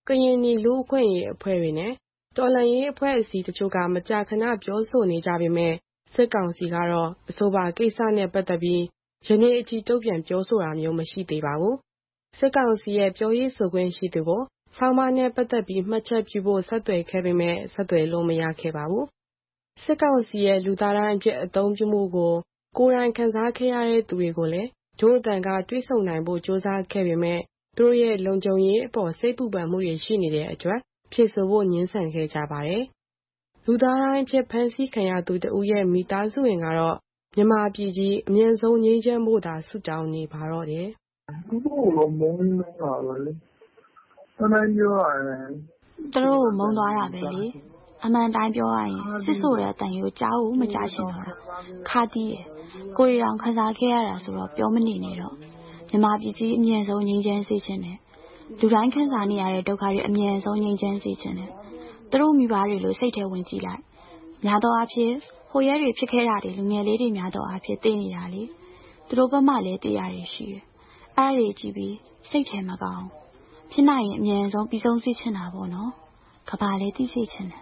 ကရင်နီလူ့အခွင့်အရေးအဖွဲ့တွေနဲ့တော်လှန်ရေးအဖွဲ့အစည်းတချို့ကမကြာခဏပြောဆိုနေကြပေမဲ့စစ်ကောင်စီကတော့အဆိုပါကိစ္စနဲ့ပတ်သက်ပြီးယနေ့အထိတုံ့ပြန်ပြောဆိုတာမျိုးမရှိသေးပါဘူး။စစ်ကောင်စီရဲ့ပြောရေးဆိုခွင့်ရှိသူကိုဆောင်းပါးနဲ့ပတ်သက်ပြီးမှတ်ချက်ပြုဖို့ဆက်သွယ်ခဲ့ပေမဲ့ဆက်သွယ်လို့မရခဲ့ပါဘူး။စစ်ကောင်စီရဲ့လူသားတိုင်းအဖြစ်အသုံးပြုမှုကိုကိုယ်တိုင်ခံစားခဲ့ရတဲ့သူတွေကိုလည်းဒို့အတန်ကတွေးဆုံနိုင်ဖို့ကြိုးစားခဲ့ပေမဲ့သူတို့ရဲ့လုံခြုံရေးအပေါ်စိတ်ပူပန်မှုတွေရှိနေတဲ့အတွက်ဖြေဆိုဖို့ငြင်းဆန်ခဲ့ကြပါတယ်။လူသားတိုင်းဖြစ်ဖန်ဆီးခံရသူတဦးရဲ့မိသားစုဝင်ကတော့မြန်မာပြည်ကြီးအမြင့်ဆုံးငြိမ်းချမ်းဖို့သာဆုတောင်းနေပါတော့တယ်။သူတို့ကမုန်းနေတာပဲလေ။တနိုင်ပြောရတယ်။သူတို့မုန်းသွားတာပဲလေ။အမှန်တိုင်းပြောရရင်စစ်ဆိုတဲ့အတန်ကိုကြားဦးမကြားချင်တော့တာ။ခါတီးတယ်။ကိုရီတောင်ခန်းစားခဲ့ရတာဆိုတော့ပြောမနေနဲ့တော့မြန်မာပြည်ကြီးအမြင့်ဆုံးငြိမ်းချမ်းစေချင်တယ်။လူတိုင်းခံစားနေရတဲ့ဒုက္ခတွေအမြင့်ဆုံးငြိမ်းချမ်းစေချင်တယ်။သူတို့မိဘတွေလိုစိတ်ထဲဝင်ကြည့်လိုက်။များသောအားဖြင့်ဟိုရဲတွေဖြစ်ခဲ့တာတွေလူငယ်လေးတွေများသောအားဖြင့်သိနေတာလေ။သူတို့ဘက်မှလည်းတရားတွေရှိတယ်။အဲ့ဒါတွေကြည့်ပြီးစိတ်ထဲမကောင်းဖြစ်နိုင်ရင်အမြင့်ဆုံးပြီးဆုံးစေချင်တာပေါ့နော်။ကဘာလည်းသိစေချင်တယ်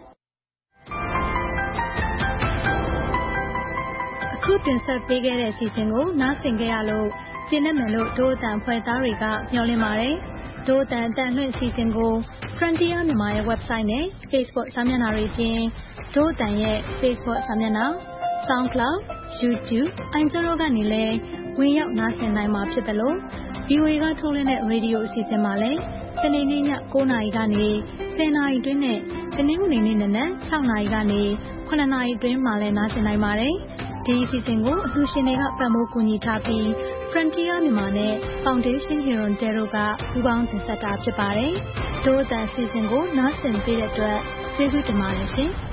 အခုတင်ဆက်ပေးခဲ့တဲ့အစီအစဉ်ကိုနားဆင်ကြရလို့ကျင်းနေမယ်လို့ဒို့အတန်ဖွဲ့သားတွေကမျှော်လင့်ပါတယ်။ဒို့အတန်အတန်လွှင့်အစီအစဉ်ကို Frontier မြန်မာရဲ့ website နဲ့ Facebook စာမျက်နှာတွေပြင်ဒို့အတန်ရဲ့ Facebook စာမျက်နှာ SoundCloud YouTube iTunes ကနေလည်းဝင်ရောက်နားဆင်နိုင်မှာဖြစ်တယ်လို့ ဗီအိုအေ ကထုတ်လွှင့်တဲ့ရေဒီယိုအစီအစဉ်မှာလည်းစနေနေ့ည9:00နာရီကနေ10:00နာရီအတွင်းနဲ့တနင်္ဂနွေနေ့နနက်6:00နာရီကနေ9:00နာရီအတွင်းမှာလည်းနားဆင်နိုင်ပါတယ်။ဒီအစီအစဉ်ကိုအလှူရှင်တွေကပံ့ပိုးကူညီထားပြီး Frontier မြန်မာနဲ့ Foundation Hirondale တို့ကပူးပေါင်းတင်ဆက်တာဖြစ်ပါတယ်။ဒို့အတန်အစီအစဉ်ကိုနားဆင်ပေးတဲ့အတွက်ကျေးဇူးတင်ပါတယ်ရှင်။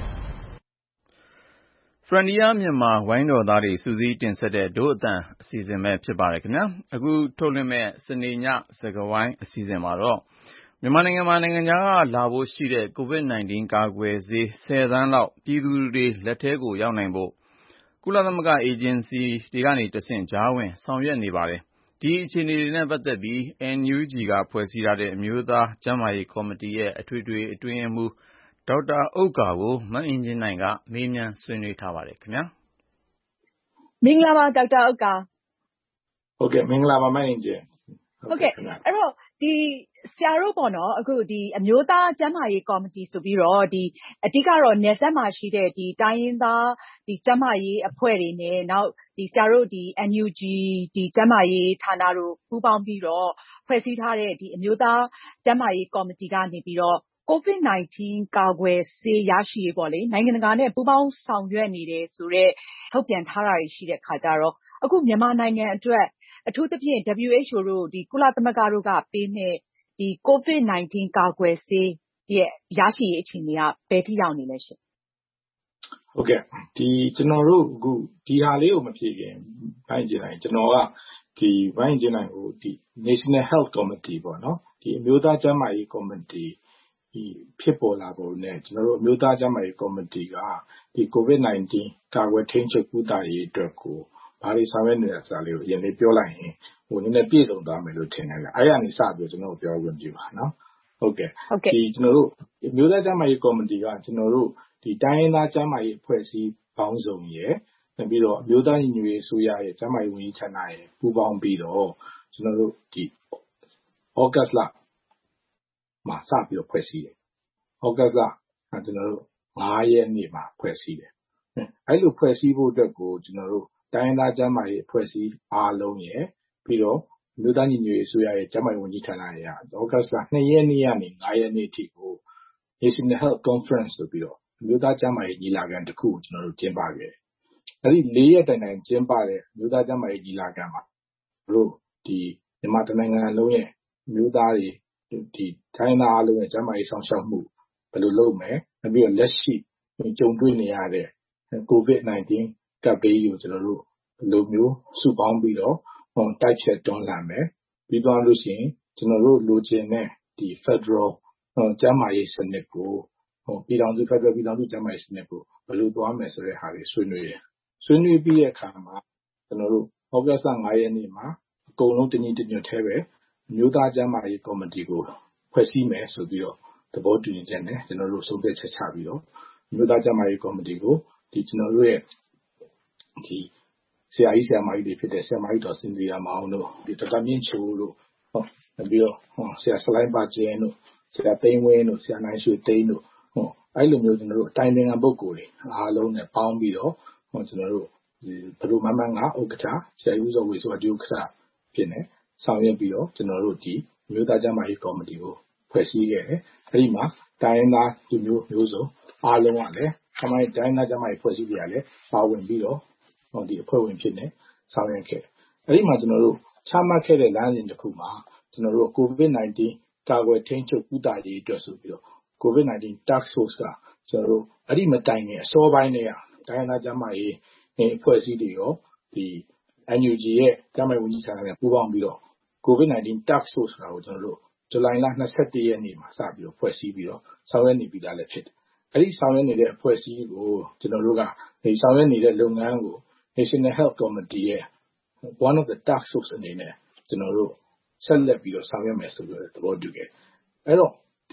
Frontier မြန်မာဝိုင်းတော်သားတွေစုစည်းတင်ဆက်တဲ့ဒို့အတန်အစီအစဉ်ပဲဖြစ်ပါတယ်ခင်ဗျာ။အခုထုတ်လွှင့်မဲ့စနေညစကားဝိုင်းအစီအစဉ်မှာတော့မြန်မာနိုင်ငံမှာနိုင်ငံခြားကလာဖို့ရှိတဲ့ ကိုဗစ် ၁၉ ကာကွယ်ဆေးဆယ်သန်းလောက်ပြည်သူတွေလက်ထဲကိုရောက်နိုင်ဖို့ကုလသမဂ္ဂအေဂျင်စီတွေကနေတဆင့်ကြားဝင်ဆောင်ရွက်နေပါတယ်။ဒီအခြေအနေတွေနဲ့ပတ်သက်ပြီး အန်ယူဂျီ ကဖွဲ့စည်းထားတဲ့အမျိုးသားကျန်းမာရေးကော်မတီရဲ့အထွေထွေအတွင်းရေးမှူးဒေါက်တာဥက္ကာကိုမအင်ကြင်းနိုင်ကမေးမြန်းဆွေးနွေးထားပါတယ်ခင်ဗျာ။မင်္ဂလာပါဒေါက်တာဥက္ကာ။ဟုတ်ကဲ့မင်္ဂလာပါမအင်ကြင်း။ဟုတ်ကဲ့အဲ့တော့ဒီဆရာတို့ပေါ့နော်အခုဒီအမျိုးသားကျန်းမာရေးကော်မတီဆိုပြီးတော့ဒီအဓိကတော့နယ်စပ်မှာရှိတဲ့ဒီတိုင်းရင်းသားဒီကျန်းမာရေးအဖွဲ့တွေနဲ့နောက်ဒီဆရာတို့ဒီ အန်ယူဂျီ ဒီကျန်းမာရေးဌာနတို့ပူးပေါင်းပြီးတော့ဖွဲ့စည်းထားတဲ့ဒီအမျိုးသားကျန်းမာရေးကော်မတီကနေပြီးတော့ကိုဗစ် ၁၉ ကာကွယ်ဆေးရရှိရေးပေါ့လေနိုင်ငံတကာနဲ့ပူးပေါင်းဆောင်ရွက်နေတယ်ဆိုတော့ထုတ်ပြန်ထားတာရှိတဲ့ခါကြတော့အခုမြန်မာနိုင်ငံအတွက်အထူးသဖြင့် ဒဗလ်ယူ အိတ်ချ်အို တို့ဒီကုလသမဂ္ဂတို့ကပေးမဲ့ဒီကိုဗစ် ၁၉ ကာကွယ်ဆေးရဲ့ရရှိရေးအခြေအနေကဘယ်ထိရောက်နေလဲရှင်။ဟုတ်ကဲ့ဒီကျွန်တော်တို့အခုဒီဟာလေးကိုမဖြေခင်ဘိုင်းကျင်နိုင်ကျွန်တော်ကဒီဘိုင်းကျင်နိုင်ကိုဒီ National Health Committee ပေါ့နော်ဒီအမျိုးသားကျန်းမာရေးကော်မတီဒီဖြစ်ပေါ်လာပုံနဲ့ကျွန်တော်တို့အမျိုးသားကျန်းမာရေးကော်မတီကဒီကိုဗစ် ၁၉ ကာကွယ်ထိန်းချုပ်ကုသရေးအတွက်ကိုဘာတွေဆောင်ရွက်နေတာဆိုတာလေးကိုအရင်လေးပြောလိုက်ရင်ဟိုနည်းနည်းပြည့်စုံသွားမယ်လို့ထင်တယ်ဗျ။အဲ့ရနေစပြီးကျွန်တော်ပြောခွင့်ပြုပါနော်။ဟုတ်ကဲ့ဒီကျွန်တော်တို့အမျိုးသားကျန်းမာရေးကော်မတီကကျွန်တော်တို့ဒီတိုင်းရင်းသားကျန်းမာရေးအဖွဲ့အစည်းပေါင်းစုံရဲ့နောက်ပြီးတော့အမျိုးသားညီညွတ်ရေးအစိုးရရဲ့ကျန်းမာရေးဝန်ကြီးဌာနရဲ့ပူးပေါင်းပြီးတော့ကျွန်တော်တို့ဒီဩဂတ်လမှာစပြီးတော့ဖွဲ့စည်းတယ်။ဩဂတ်လကကျွန်တော်တို့၅ရက်နေ့မှာဖွဲ့စည်းတယ်။အဲ့လိုဖွဲ့စည်းဖို့အတွက်ကိုကျွန်တော်တို့တိုင်းရင်းသားကျန်းမာရေးအဖွဲ့အစည်းအားလုံးရဲ့ပြီးတော့အမျိုးသားညီညွတ်ရေးအစိုးရရဲ့ကျန်းမာရေးဝန်ကြီးဌာနရဲ့ဩဂတ်လ၂ရက်နေ့ကနေ၅ရက်နေ့ထိကို National Health Conference ဆိုပြီးတော့အမျိုးသားကျန်းမာရေးညီလာခံတစ်ခုကျွန်တော်တို့ကျင်းပခဲ့တယ်။အဲဒီ၄ရက်တိုင်တိုင်ကျင်းပတဲ့အမျိုးသားကျန်းမာရေးညီလာခံမှာတို့ဒီမြန်မာတိုင်းနိုင်ငံလုံးရဲ့အမျိုးသားတွေဒီတိုင်းသားအားလုံးရဲ့ကျန်းမာရေးဆောင်ရှောက်မှုဘယ်လိုလုပ်မယ်။နောက်ပြီးတော့လက်ရှိကြုံတွေ့နေရတဲ့ကိုဗစ် ၁၉ ကပ်ဘေးကိုကျွန်တော်တို့လူမျိုးစုပေါင်းပြီးတော့တိုက်ဖြတ်တွန်းလှန်မယ်ပြီးသွားလို့ရှိရင်ကျွန်တော်တို့လိုချင်တဲ့ဒီ Federal ကျန်းမာရေးစနစ်ကိုပြည်ထောင်စု Federal ပြည်ထောင်စုကျန်းမာရေးစနစ်ကိုဘယ်လိုသွားမယ်ဆိုတဲ့ဟာတွေဆွေးနွေးတယ်ဆွေးနွေးပြီးတဲ့အခါမှာကျွန်တော်တို့ဩဂတ်လ၅ရက်နေ့မှာအကုန်လုံးတညီတညွတ်ထဲပဲအမျိုးသားကျန်းမာရေးကော်မတီကိုဖွဲ့စည်းမယ်ဆိုပြီးတော့သဘောတူညီချက်နဲ့ကျွန်တော်တို့ဆုံးဖြတ်ချက်ချပြီးတော့မြို့သားကျန်းမာရေးကော်မတီကိုဒီကျွန်တော်တို့ရဲ့ဒီဆရာကြီးဆရာမကြီးတွေဖြစ်တဲ့ဆရာမကြီးတော်စင်ဒီယာမောင်တို့ဒီတတမြင့်ချိုတို့ဟောပြီးတော့ဟောဆရာစလိုင်းပါကျင်းတို့ဆရာသိန်းဝင်းတို့ဆရာနိုင်ရွှေသိန်းတို့ဟောအဲ့လိုမျိုးကျွန်တော်တို့အတိုင်းပင်ခံပုဂ္ဂိုလ်တွေအားလုံးနဲ့ပေါင်းပြီးတော့ဟောကျွန်တော်တို့ဒီဘဒုမမန်းကဥက္ကဋ္ဌဆရာဦးစောဝေဆိုအတူဥက္ကဋ္ဌဖြစ်နေဆောင်ရွက်ပြီးတော့ကျွန်တော်တို့ဒီမြို့သားကျန်းမာရေးကော်မတီကိုဖွဲ့စည်းခဲ့တယ်အဲ့ဒီမှာတိုင်းရင်းသားလူမျိုးမျိုးစုံအားလုံးကလည်းဆမိုင်းတိုင်းသားကျန်းမာရေးဖွဲ့စည်းကြရတယ်ပါဝင်ပြီးတော့ဟောဒီအဖွဲ့ဝင်ဖြစ်နေဆောင်ရွက်ခဲ့အဲ့ဒီမှာကျွန်တော်တို့ချမှတ်ခဲ့တဲ့လမ်းစဉ်တစ်ခုမှာကျွန်တော်တို့ COVID nineteen ကာကွယ်ထိန်းချုပ်ကုသရေးအတွက်ဆိုပြီးတော့ COVID nineteen Task Force ကကျွန်တော်တို့အဲ့ဒီမတိုင်ခင်အစောပိုင်းတွေကတိုင်းသားကျန်းမာရေးအဖွဲ့အစည်းတွေရောဒီ N U G ရဲ့ကျန်းမာရေးဝန်ကြီးဌာနနဲ့ပူးပေါင်းပြီးတော့ COVID nineteen Task Force ဆိုတာကိုကျွန်တော်တို့ဇူလိုင်လ၂၁ရက်နေ့မှာစပြီးတော့ဖွဲ့စည်းပြီးတော့ဆောင်ရွက်နေပြီးသားလည်းဖြစ်တယ်အဲ့ဒီဆောင်ရွက်နေတဲ့အဖွဲ့အစည်းကိုကျွန်တော်တို့ကဒီဆောင်ရွက်နေတဲ့လုပ်ငန်းကို National Health Committee ရဲ့ one of the task force အနေနဲ့ကျွန်တော်တို့ဆက်လက်ပြီးတော့ဆောင်ရွက်မယ်ဆိုပြီးတော့သဘောတူခဲ့အဲ့တော့ဒီ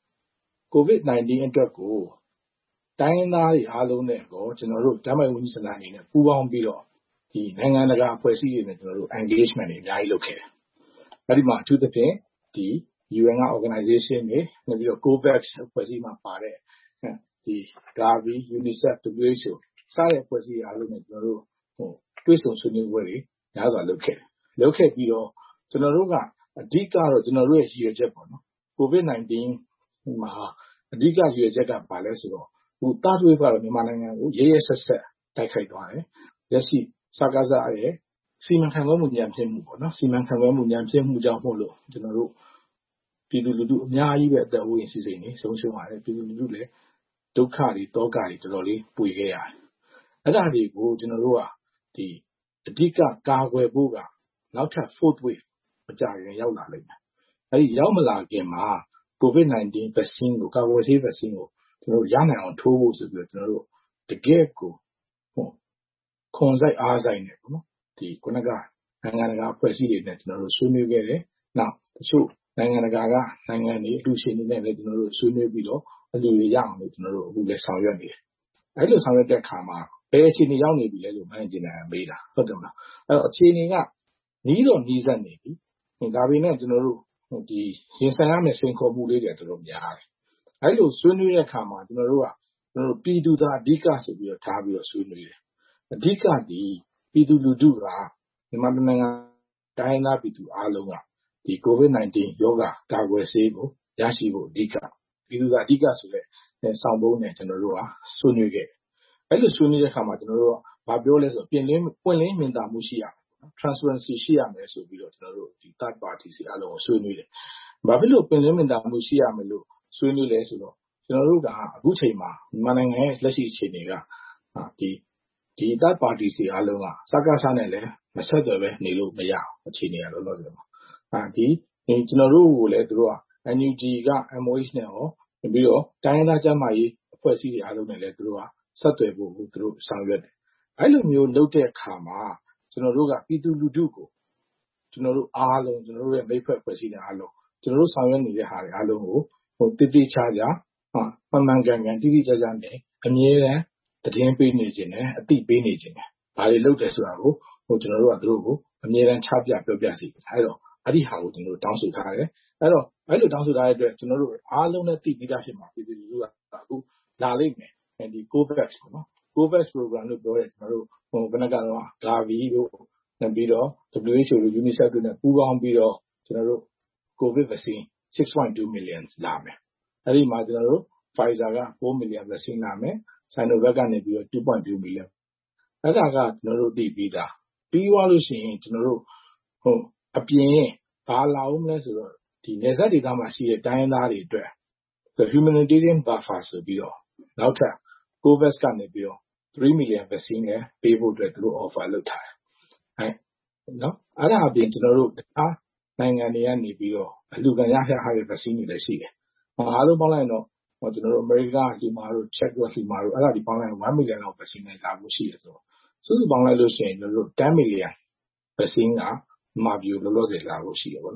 COVID nineteen အတွက်ကိုတိုင်းရင်းသားတွေအားလုံးနဲ့တော့ကျွန်တော်တို့ဓာတ်မိုင်ဝန်ကြီးစနစ်အနေနဲ့ပူးပေါင်းပြီးတော့ဒီနိုင်ငံတကာအဖွဲ့အစည်းတွေနဲ့ကျွန်တော်တို့ engagement တွေအများကြီးလုပ်ခဲ့တယ်အဲ့ဒီမှာအထူးသဖြင့်ဒီ U N က organization တွေနောက်ပြီးတော့ COVAX အဖွဲ့အစည်းမှာပါတဲ့ဒီ Gavi UNICEF W H O စတဲ့အဖွဲ့အစည်းအားလုံးနဲ့ကျွန်တော်တို့ဟိုတွေ့ဆုံဆွေးနွေးပွဲတွေများစွာလုပ်ခဲ့တယ်လုပ်ခဲ့ပြီးတော့ကျွန်တော်တို့ကအဓိကတော့ကျွန်တော်တို့ရဲ့ရည်ရွယ်ချက်ပေါ့နော် COVID nineteen မှာအဓိကရည်ရွယ်ချက်ကဘာလဲဆိုတော့ဟိုတာတွေကတော့မြန်မာနိုင်ငံကိုရဲရဲဆက်ဆက်တိုက်ခိုက်သွားတယ်လက်ရှိစကားစားရဲ့စီမံခန့်ခွဲမှုညံဖြစ်မှုပေါ့နော်စီမံခန့်ခွဲမှုညံဖြစ်မှုကြောင့်မို့လို့ကျွန်တော်တို့ပြည်သူလူထုအများကြီးပဲအသက်အိုးအိမ်စီစိမ်နေဆုံးရှုံးရတယ်ပြည်သူလူထုလည်းဒုက္ခတွေတောကတွေတော်တော်လေးပွေခဲ့ရတယ်အဲ့ဒါတွေကိုကျွန်တော်တို့ကဒီအဓိကကာကွယ်ဖို့ကနောက်ထပ် fourth wave မကြခင်ရောက်လာလိမ့်မယ်အဲ့ဒီရောက်မလာခင်မှာ COVID nineteen vaccine ကိုကာကွယ်ဆေး vaccine ကိုကျွန်တော်တို့ရနိုင်အောင်ထိုးဖို့ဆိုပြီးတော့ကျွန်တော်တို့တကယ့်ကိုဟိုခွန်ဆိုင်အားဆိုင်နေပေါ့နော်ဒီခုနကနိုင်ငံတကာအဖွဲ့အစည်းတွေနဲ့ကျွန်တော်တို့ဆွေးနွေးခဲ့တယ်နောက်တချို့နိုင်ငံတကာကနိုင်ငံတွေအတူရှင်တွေနဲ့လည်းကျွန်တော်တို့ဆွေးနွေးပြီးတော့အလူတွေရအောင်လို့ကျွန်တော်တို့အခုလည်းဆောင်ရွက်နေတယ်အဲ့လိုဆောင်ရွက်တဲ့အခါမှာဘယ်အခြေအနေရောက်နေပြီလဲလို့မင်းကျင်နိုင်မေးတာဟုတ်တယ်မလားအဲ့တော့အခြေအနေကနီးတော့နီးစပ်နေပြီဒါပေမဲ့ကျွန်တော်တို့ဒီရင်ဆိုင်ရမယ့်စိန်ခေါ်မှုလေးတွေတော်တော်များတယ်အဲ့လိုဆွေးနွေးတဲ့အခါမှာကျွန်တော်တို့ကကျွန်တော်တို့ပြည်သူသားအဓိကဆိုပြီးတော့ထားပြီးတော့ဆွေးနွေးတယ်အဓိကဒီပြည်သူလူထုကမြန်မာနိုင်ငံတိုင်းသားပြည်သူအားလုံးကဒီ COVID nineteen ရောဂါကာကွယ်ဆေးကိုရရှိဖို့အဓိကပြည်သူကအဓိကဆိုတဲ့ဆောင်ပုံးနဲ့ကျွန်တော်တို့ကဆွေးနွေးခဲ့အဲ့လိုဆွေးနွေးတဲ့အခါမှာကျွန်တော်တို့ကဘာပြောလဲဆိုတော့ပြင်လင်းပွင့်လင်းမြင်သာမှုရှိရမယ် transparency ရှိရမယ်ဆိုပြီးတော့ကျွန်တော်တို့ဒီ third party စီအားလုံးကိုဆွေးနွေးတယ်ဘာဖြစ်လို့ပြင်လင်းမြင်သာမှုရှိရမယ်လို့ဆွေးနွေးလဲဆိုတော့ကျွန်တော်တို့ကအခုချိန်မှာမြန်မာနိုင်ငံရဲ့လက်ရှိအခြေအနေကဒီဒီ third party စီအားလုံးကစကားစားနဲ့လည်းမဆက်သွယ်ပဲနေလို့မရအောင်အခြေအနေရတော့လို့ပြောမှာအဲဒီကျွန်တော်တို့ကိုလည်းတို့က N U G က M O H နဲ့ရောပြီးတော့တိုင်းရင်းသားကျန်းမာရေးအဖွဲ့အစည်းတွေအားလုံးနဲ့လည်းတို့ကဆက်သွယ်ဖို့တို့ဆောင်ရွက်တယ်အဲ့လိုမျိုးလုပ်တဲ့အခါမှာကျွန်တော်တို့ကပြည်သူလူထုကိုကျွန်တော်တို့အားလုံးကျွန်တော်တို့ရဲ့မိတ်ဖက်ဖွဲ့စည်းတဲ့အားလုံးကျွန်တော်တို့ဆောင်ရွက်နေတဲ့ဟာတွေအားလုံးကိုဟိုတိတိကျကျဟာမှန်မှန်ကန်ကန်တိတိကျကျနဲ့အမြဲတမ်းသတင်းပေးနေခြင်းနဲ့အသိပေးနေခြင်းနဲ့ဘာတွေလုပ်တယ်ဆိုတာကိုဟိုကျွန်တော်တို့ကတို့ကိုအမြဲတမ်းချပြပြောပြစီအဲ့တော့အဲ့ဒီဟာကိုကျွန်တော်တို့တောင်းဆိုထားတယ်အဲ့တော့အဲ့လိုတောင်းဆိုထားတဲ့အတွက်ကျွန်တော်တို့အားလုံးနဲ့သိပြီးသားဖြစ်မှာပြည်သူလူထုကအခုလာလိမ့်မယ်ဒီ COVAX ပေါ့နော် COVAX program လို့ပြောတယ်ကျွန်တော်တို့ဟိုဘယ်နှကတော့ Gavi တို့နောက်ပြီးတော့ W H O တို့ UNICEF တို့နဲ့ပူးပေါင်းပြီးတော့ကျွန်တော်တို့ COVID vaccine six point two million လာမယ်အဲ့ဒီမှာကျွန်တော်တို့ Pfizer ကfour million vaccine လာမယ် Sinovac ကနေပြီးတော့two point two million အဲ့ဒါကကျွန်တော်တို့သိပြီးသားပြီးသွားလို့ရှိရင်ကျွန်တော်တို့ဟိုအပြင်ဘာလာအောင်လဲဆိုတော့ဒီနေဆက်ဒေသမှာရှိတဲ့တိုင်းသားတွေအတွက် humanitarian buffer ဆိုပြီးတော့နောက်ထပ် COVAX ကနေပြီးတော့three million vaccine နဲ့ပေးဖို့အတွက်သူတို့ offer လုပ်ထားတယ်အဲနော်အဲ့ဒါအပြင်ကျွန်တော်တို့အားနိုင်ငံတွေကနေပြီးတော့အလှူခံရရတဲ့ vaccine တွေလည်းရှိတယ်အားလုံးပေါင်းလိုက်တော့ကျွန်တော်တို့ America ဒီမှာတို့ Czech တို့ဒီမှာတို့အဲ့ဒါဒီပေါင်းလိုက်one million လောက် vaccine နဲ့လာဖို့ရှိတယ်ဆိုတော့စုစုပေါင်းလိုက်လို့ရှိရင်ကျွန်တော်တို့ten million vaccine ကမှာပြီးလောလောဆယ်လာဖို့ရှိတယ်ပေါ့နော်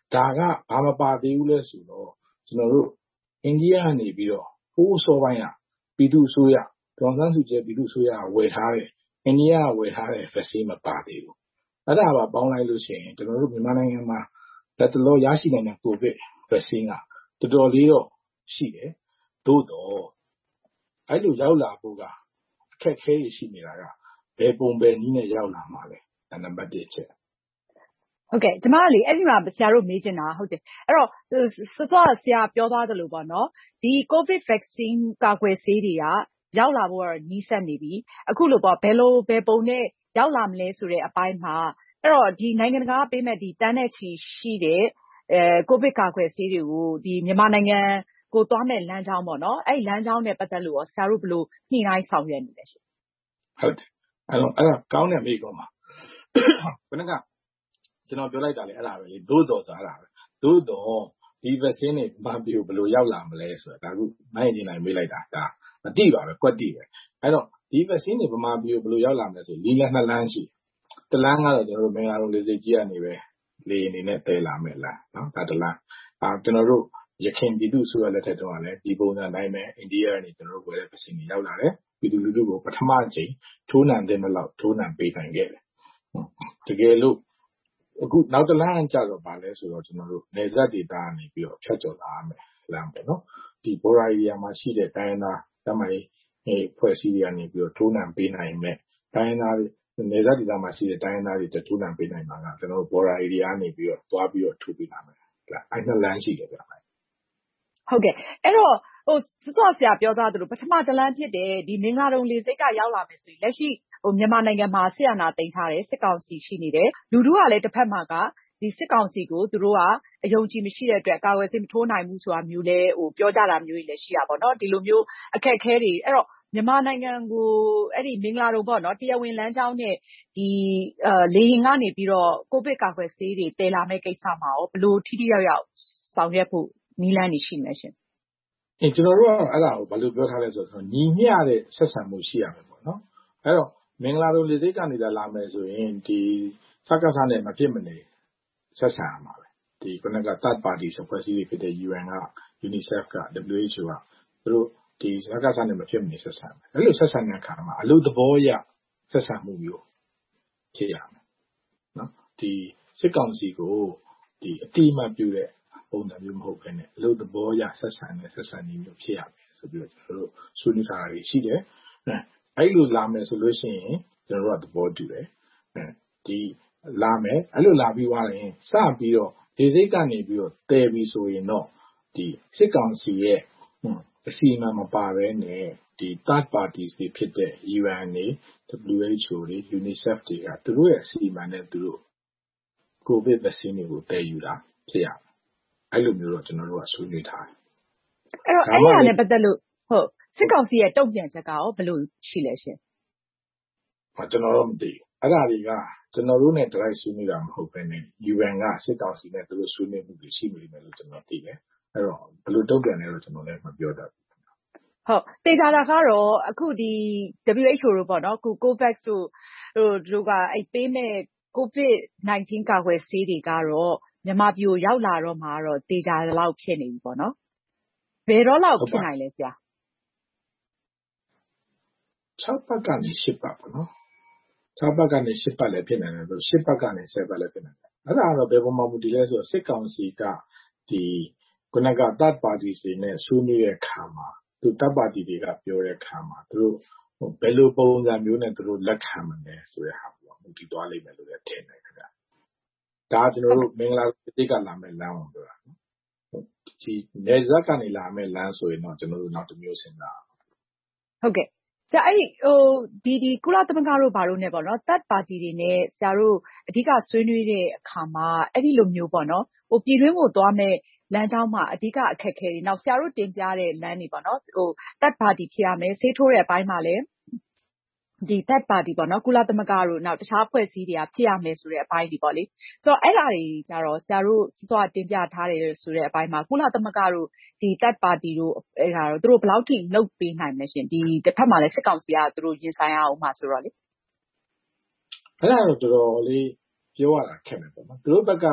ဒါကဘာမပါသေးဘူးလဲဆိုတော့ကျွန်တော်တို့အိန္ဒိယကနေပြီးတော့ဟိုးစောပိုင်းကပြည်သူ့အစိုးရဒေါ်အောင်ဆန်းစုကြည်ပြည်သူ့အစိုးရဝယ်ထားတဲ့အိန္ဒိယကဝယ်ထားတဲ့ vaccine မပါသေးဘူးအဲ့ဒါပါပေါင်းလိုက်လို့ရှိရင်ကျွန်တော်တို့မြန်မာနိုင်ငံမှာလက်တလောရရှိနိုင်တဲ့ COVID vaccine ကတော်တော်လေးတော့ရှိတယ်သို့တော့အဲ့လိုရောက်လာဖို့ကအခက်အခဲရှိနေတာကဘယ်ပုံပဲနည်းနဲ့ရောက်လာမှာလဲနံပါတ်တစ်ချက်ဟုတ်ကဲ့ကျမကလေအဲ့ဒီမှာဆရာတို့မေးချင်တာဟုတ်တယ်အဲ့တော့စောစောဆရာပြောသွားသလိုပေါ့နော်ဒီ COVID vaccine ကာကွယ်ဆေးတွေကရောက်လာဖို့ကတော့နီးစပ်နေပြီအခုလိုပေါ့ဘယ်လိုဘယ်ပုံနဲ့ရောက်လာမလဲဆိုတဲ့အပိုင်းမှာအဲ့တော့ဒီနိုင်ငံတကာပေးမဲ့ဒီတန်းနဲ့ချီရှိတဲ့အဲ COVID ကာကွယ်ဆေးတွေကိုဒီမြန်မာနိုင်ငံကိုသွားမဲ့လမ်းကြောင်းပေါ့နော်အဲ့လမ်းကြောင်းနဲ့ပတ်သက်လို့ဆရာတို့ဘယ်လိုညှိနှိုင်းဆောင်ရွက်နေလဲရှင်ဟုတ်တယ်အဲ့တော့အဲ့ဒါကောင်းတဲ့မိကောမှာဘယ်နှကကျွန်တော်ပြောလိုက်တာလေအဲ့ဒါပဲလေသို့တော်ဆိုအဲ့ဒါပဲသို့တော်ဒီ vaccine တွေဘာပြီးဘယ်လိုရောက်လာမလဲဆိုတာဒါခုနိုင်နေနိုင်မေးလိုက်တာဒါမသိပါပဲကွက်တိပဲအဲ့တော့ဒီ vaccine တွေဗမာပြည်ကိုဘယ်လိုရောက်လာမလဲဆိုလီလန်းနှစ်လမ်းရှိတလမ်းကတော့ကျွန်တော်တို့မင်္ဂလာဒုံလေဆိပ်ကြီးကနေပဲလေအနေနဲ့တည်လာမယ်လားနော်ဒါတလမ်းအာကျွန်တော်တို့ရခိုင်ပြည်သူ့ဆိုရလက်ထက်တော့လည်းဒီပုံစံတိုင်းပဲအိန္ဒိယကနေကျွန်တော်တို့ဝယ်တဲ့ vaccine တွေရောက်လာတယ်ပြည်သူလူထုကိုပထမအကြိမ်ထိုးနှံတဲ့လောက်ထိုးနှံပေးနိုင်ခဲ့တယ်တကယ်လို့အခုနောက်တလမ်းကျတော့ဗာလဲဆိုတော့ကျွန်တော်တို့နေဆက်ဒေတာကနေပြီးတော့ဖြတ်ကျော်လာရမယ်လမ်းပေါ့နော်ဒီဘော်ရာရီယာမှာရှိတဲ့တိုင်းသားတမိုင်းအဲဖွဲ့စည်းတွေကနေပြီးတော့ထိုးနှံပေးနိုင်မယ်တိုင်းသားနေဆက်ဒေတာမှာရှိတဲ့တိုင်းသားတွေထိုးနှံပေးနိုင်မှာကကျွန်တော်တို့ဘော်ရာရီယာကနေပြီးတော့တွားပြီးတော့ထိုးပေးနိုင်မယ်အဲ့နှစ်လမ်းရှိတယ်ဗျာဟုတ်ကဲ့အဲ့တော့ဟိုစောဆရာပြောသားသလိုပထမတလမ်းဖြစ်တယ်ဒီမင်္ဂလာဒုံလေဆိပ်ကရောက်လာမယ်ဆိုရင်လက်ရှိဟိုမြန်မာနိုင်ငံမှာဆရာနာတင်ထားတယ်စစ်ကောင်စီရှိနေတယ်လူထုကလည်းတစ်ဖက်မှာကဒီစစ်ကောင်စီကိုသူတို့ကအယုံကြည်မရှိတဲ့အတွက်ကာဝယ်ဆေးမထိုးနိုင်ဘူးဆိုတာမျိုးလဲဟိုပြောကြတာမျိုးကြီးလည်းရှိတာပေါ့နော်ဒီလိုမျိုးအခက်အခဲတွေအဲ့တော့မြန်မာနိုင်ငံကိုအဲ့ဒီမင်္ဂလာဒုံပေါ့နော်တရားဝင်လမ်းကြောင်းနဲ့ဒီအဲလေရင်ကနေပြီးတော့ကိုဗစ်ကာကွယ်ဆေးတွေတည်လာမဲ့ကိစ္စမှာရောဘယ်လိုထိထိရောက်ရောက်ဆောင်ရွက်ဖို့နီးလန်းနေရှိနေရှင်အင်းကျွန်တော်တို့ကအဲ့ဒါကိုဘာလို့ပြောထားလဲဆိုတော့ညီမျှတဲ့ဆက်ဆံမှုရှိရမယ်ပေါ့နော်အဲ့တော့မင်္ဂလာဒုံလေဆိပ်ကနေလာမယ်ဆိုရင်ဒီစကားစားနဲ့မဖြစ်မနေဆက်ဆံရမှာပဲဒီခုနက third party အဖွဲ့အစည်းတွေဖြစ်တဲ့ U N က UNICEF က W H O ကသူတို့ဒီစကားစားနဲ့မဖြစ်မနေဆက်ဆံမယ်အဲ့လိုဆက်ဆံတဲ့အခါမှာအလို့သဘောရဆက်ဆံမှုမျိုးဖြစ်ရမယ်နော်ဒီစစ်ကောင်စီကိုဒီအတိအမှတ်ပြုတဲ့ပုံစံမျိုးမဟုတ်ဘဲနဲ့အလို့သဘောရဆက်ဆံတဲ့ဆက်ဆံနည်းမျိုးဖြစ်ရမယ်ဆိုပြီးတော့ကျွန်တော်တို့ဆွေးနွေးထားတာရှိတယ်အဲ့လိုလာမယ်ဆိုလို့ရှိရင်ကျွန်တော်တို့ကသဘောတူတယ်ဒီလာမယ်အဲ့လိုလာပြီးသွားရင်စပြီးတော့ဒီစိတ်ကနေပြီးတော့တည်ပြီးဆိုရင်တော့ဒီစစ်ကောင်စီရဲ့အစီအမံမပါဘဲနဲ့ဒီ third parties တွေဖြစ်တဲ့ U N တွေ W H O တွေ UNICEF တွေကသူတို့ရဲ့အစီအမံနဲ့သူတို့ COVID vaccine တွေကိုတည်ယူတာဖြစ်ရအဲ့လိုမျိုးတော့ကျွန်တော်တို့ကဆွေးနွေးထားတယ်အဲ့တော့အဲ့ဒါနဲ့ပတ်သက်လို့ဟုတ်စစ်ကောင်စီရဲ့တုံ့ပြန်ချက်ကရောဘယ်လိုရှိလဲရှင်ဟောကျွန်တော်တို့မသိအဲ့ဒါတွေကကျွန်တော်တို့နဲ့ direct ဆွေးနွေးတာမဟုတ်ဘဲနဲ့ U N ကစစ်ကောင်စီနဲ့သူတို့ဆွေးနွေးမှုတွေရှိနေတယ်လို့ကျွန်တော်သိတယ်အဲ့တော့ဘယ်လိုတုံ့ပြန်လဲတော့ကျွန်တော်လည်းမပြောတတ်ဘူးဟုတ်တေချာတာကတော့အခုဒီ W H O တို့ပေါ့နော်အခု COVAX တို့တို့ကအဲ့ပေးမဲ့ COVID nineteen ကာကွယ်ဆေးတွေကတော့မြန်မာပြည်ကိုရောက်လာတော့မှာတော့တေချာလောက်ဖြစ်နေပြီပေါ့နော်ဘယ်တော့လောက်ဖြစ်နိုင်လဲဆရာ၆ပတ်ကနေ၈ပတ်ပေါ့နော်၆ပတ်ကနေ၈ပတ်လည်းဖြစ်နိုင်တယ်ဆို၈ပတ်ကနေ၁၀ပတ်လည်းဖြစ်နိုင်တယ်အဲ့ဒါကတော့ဘယ်ပုံမှန်မူတည်လဲဆိုတော့စစ်ကောင်စီကဒီခုနက third party တွေနဲ့ဆွေးနွေးတဲ့အခါမှာသူ third party တွေကပြောတဲ့အခါမှာသူတို့ဘယ်လိုပုံစံမျိုးနဲ့သူတို့လက်ခံမလဲဆိုတဲ့ဟာပေါ့မူတည်သွားလိမ့်မယ်လို့လည်းထင်တယ်ခင်ဗျဒါကျွန်တော်တို့မင်္ဂလာတိတ်ကလာမဲ့လမ်းအောင်ပြောတာနော်ဒီနေဇက်ကနေလာမဲ့လမ်းဆိုရင်တော့ကျွန်တော်တို့နောက်တစ်မျိုးစဉ်းစားဟုတ်ကဲ့ဆရာအဲ့ဟိုဒီဒီကုလသမဂ္ဂတို့ဘာလို့ ਨੇ ပေါ့နော် third party တွေနဲ့ဆရာတို့အဓိကဆွေးနွေးတဲ့အခါမှာအဲ့ဒီလိုမျိုးပေါ့နော်ဟိုပြည်တွင်းကိုသွားမဲ့လမ်းကြောင်းမှာအဓိကအခက်အခဲတွေနောက်ဆရာတို့တင်ပြတဲ့လမ်းတွေပေါ့နော်ဟို third party ဖြစ်ရမယ်ဆေးထိုးတဲ့အပိုင်းမှာလည်းဒီ third party ပေါ့နော်ကုလသမဂ္ဂတို့နောက်တခြားဖွဲ့စည်းတွေကဖြစ်ရမယ်ဆိုတဲ့အပိုင်းတွေပေါ့လေဆိုတော့အဲ့ဒါတွေကြတော့ဆရာတို့စောစောတင်ပြထားတယ်ဆိုတဲ့အပိုင်းမှာကုလသမဂ္ဂတို့ဒီ third party တို့အဲ့ဒါတော့သူတို့ဘယ်လောက်ထိလုပ်ပေးနိုင်မလဲရှင်ဒီတစ်ဖက်မှာလည်းစစ်ကောင်စီကသူတို့ရင်ဆိုင်ရအောင်မှာဆိုတော့လေအဲ့ဒါတော့တော်တော်လေးပြောရတာခက်တယ်ပေါ့နော်သူတို့ဘက်ကတော့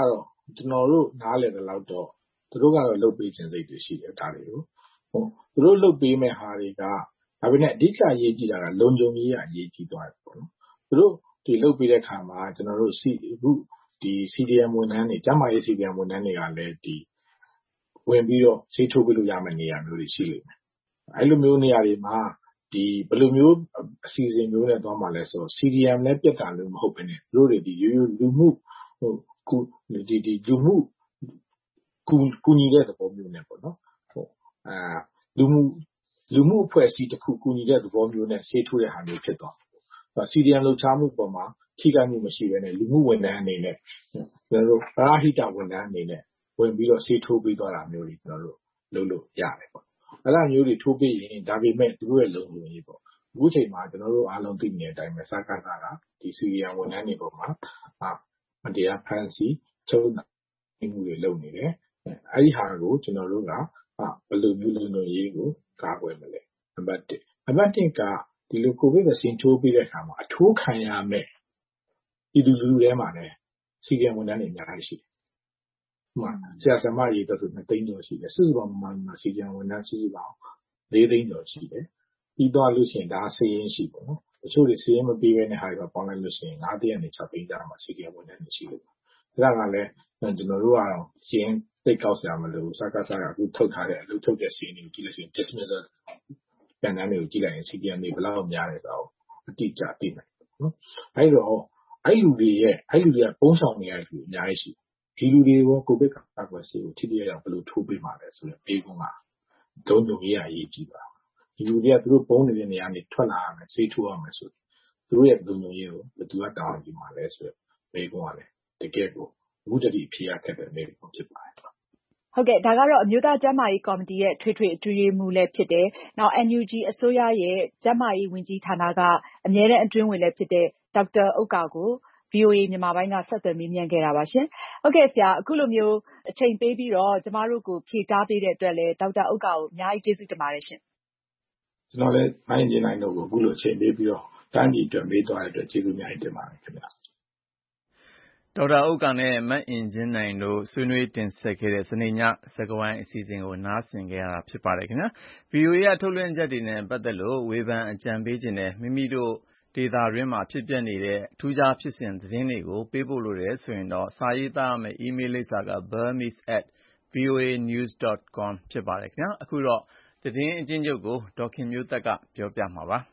ကျွန်တော်တို့နားလည်တဲ့လောက်တော့သူတို့ကတော့လုပ်ပေးခြင်းစိတ်တွေရှိတယ်ဒါတွေကိုဟုတ်သူတို့လုပ်ပေးမဲ့ဟာတွေကဒါပေမဲ့အဓိကအရေးကြီးတာကလုံခြုံရေးကအရေးကြီးသွားတယ်ပေါ့နော်သူတို့ဒီလုပ်ပေးတဲ့ခါမှာကျွန်တော်တို့စီအခုဒီ စီ ဒီ အမ် ဝန်ထမ်းတွေကျန်းမာရေး စီ ဒီ အမ် ဝန်ထမ်းတွေကလည်းဒီဝင်ပြီးတော့ဈေးထိုးပေးလို့ရမယ့်နေရာမျိုးတွေရှိလိမ့်မယ်အဲ့လိုမျိုးနေရာတွေမှာဒီဘယ်လိုမျိုးအစီအစဉ်မျိုးနဲ့သွားမှလဲဆိုတော့ စီ ဒီ အမ် လည်းပြတ်တာလို့မဟုတ်ဘဲနဲ့သူတို့တွေဒီရိုးရိုးလူမှုဟိုကူဒီဒီလူမှုကူကူညီတဲ့သဘောမျိုးနဲ့ပေါ့နော်ဟုတ်အာလူမှုလူမှုအဖွဲ့အစည်းတစ်ခုကူညီတဲ့သဘောမျိုးနဲ့ဆေးထိုးတဲ့ဟာမျိုးဖြစ်သွားတယ် စီ ဒီ အမ် လှုပ်ရှားမှုပေါ်မှာထိခိုက်မှုမရှိဘဲနဲ့လူမှုဝန်ထမ်းအနေနဲ့ကျွန်တော်တို့ပရဟိတဝန်ထမ်းအနေနဲ့ဝင်ပြီးတော့ဆေးထိုးပေးသွားတာမျိုးတွေကျွန်တော်တို့လုပ်လို့ရတယ်ပေါ့အဲ့လိုမျိုးတွေထိုးပေးရင်ဒါပေမဲ့သူတို့ရဲ့လုံခြုံရေးပေါ့အခုချိန်မှာကျွန်တော်တို့အားလုံးသိနေတဲ့အတိုင်းပဲစကားကဒီ စီ ဒီ အမ် ဝန်ထမ်းတွေပေါ်မှာအာမတရားဖမ်းဆီးချုပ်နှောင်မှုတွေလုပ်နေတယ်အဲ့ဒီဟာကိုကျွန်တော်တို့ကအာဘယ်လိုမျိုးလုံခြုံရေးကိုကာကွယ်မလဲနံပါတ်တစ်နံပါတ်နှစ်ကဒီလိုကိုဗစ်ဗက်ဆီန်ထိုးပေးတဲ့အခါမှာအထိုးခံရမယ်ဒီလူလူထဲမှာလည်းစီကံဝန်ထမ်းတွေအများကြီးရှိတယ်။မှဆရာဆရာမကြီးတို့ဆိုနှစ်သိန်းကျော်ရှိတယ်စုစုပေါင်းမှမှစီကံဝန်ထမ်းစုစုပေါင်းလေးသိန်းကျော်ရှိတယ်။ပြီးတော့လို့ရှိရင်ဒါစီးရင်ရှိပေါ့နော်။တချို့တွေစီးရင်မပြီးဘဲနဲ့ဟာတွေပေါင်းလိုက်လို့ရှိရင်ငါးသိန်းနဲ့၆သိန်းကြားမှာစီကံဝန်ထမ်းတွေရှိလို့။ဒါကလည်းကျွန်တော်တို့ကတော့စီးရင်သိကောက်ဆရာမလို့စကားစားကအခုထုတ်ထားတဲ့အလုပ်ထုတ်တဲ့စီးရင်ကိုကြည့်လို့ရှိရင် dismissal ပြန်တန်းတွေကိုကြည့်လိုက်ရင်စီကံတွေဘယ်လောက်များလဲဆိုတော့အတိအကျသိနိုင်တယ်နော်။အဲဒီတော့အဲ့လူတွေရဲ့အဲ့လူတွေကပုံဆောင်နေရတဲ့လူအများကြီးရှိဒီလူတွေကိုကိုဗစ်ကာကွယ်ဆေးကိုထိတိကျကျဘယ်လိုထိုးပေးမှာလဲဆိုရင်ပေးကုန်းကဒုံဒုံရေးအရေးကြီးပါဒီလူတွေကသူတို့ပုံနေတဲ့နေရာနေထွက်လာရမယ်ဆေးထိုးရမယ်ဆိုသူတို့ရဲ့ဒုံဒုံရေးကိုဘယ်သူကတောင်းကြည့်မှာလဲဆိုတော့ပေးကုန်းကလည်းတကယ်ကိုအခုတည်းဖြေရခဲ့တဲ့နေရာဖြစ်ပါတယ်ဟုတ်ကဲ့ဒါကတော့အမျိုးသားကျန်းမာရေးကော်မတီရဲ့ထွေထွေအတွင်းရေးမှူးလည်းဖြစ်တယ်။နောက် အန် ယူ ဂျီ အစိုးရရဲ့ကျန်းမာရေးဝန်ကြီးဌာနကအမြဲတမ်းအတွင်းဝင်လည်းဖြစ်တဲ့ဒေါက်တာဥက္ကာကို ဗွီအိုအေ မြန်မာပိုင်းကဆက်သွယ်မေးမြန်းခဲ့တာပါရှင်။ဟုတ်ကဲ့ဆရာအခုလိုမျိုးအချိန်ပေးပြီးတော့ကျမတို့ကိုဖြေကြားပေးတဲ့အတွက်လည်းဒေါက်တာဥက္ကာကိုအများကြီးကျေးဇူးတင်ပါတယ်ရှင်။ကျွန်တော်လည်းမိုင်းကျင်းနိုင်တို့ကိုအခုလိုအချိန်ပေးပြီးတော့တန်းကြီးအတွက်မေးသွားတဲ့အတွက်ကျေးဇူးအများကြီးတင်ပါတယ်ခင်ဗျာ။ဒေါက်တာဥက္ကာနဲ့မအင်ကြင်းနိုင်တို့ဆွေးနွေးတင်ဆက်ခဲ့တဲ့စနေညစကားဝိုင်းအစီအစဉ်ကိုနားဆင်ခဲ့ရတာဖြစ်ပါတယ်ခင်ဗျာ။ ဗွီအိုအေကထုတ်လွှင့်ချက်တွေနဲ့ပတ်သက်လို့ဝေဖန်အကြံပေးခြင်းနဲ့မိမိတို့ဒေတာရင်းမှာဖြစ်ပျက်နေတဲ့ထူးခြားဖြစ်စဉ်သတင်းတွေကိုပေးပို့လို့ရတယ်ဆိုရင်တော့စာရေးသားရမယ့် email လိပ်စာက burmese at voa news dot com ဖြစ်ပါတယ်ခင်ဗျာ။အခုတော့သတင်းအကျဉ်းချုပ်ကိုဒေါက်ခင်မျိုးသက်ကပြောပြမှာပါ။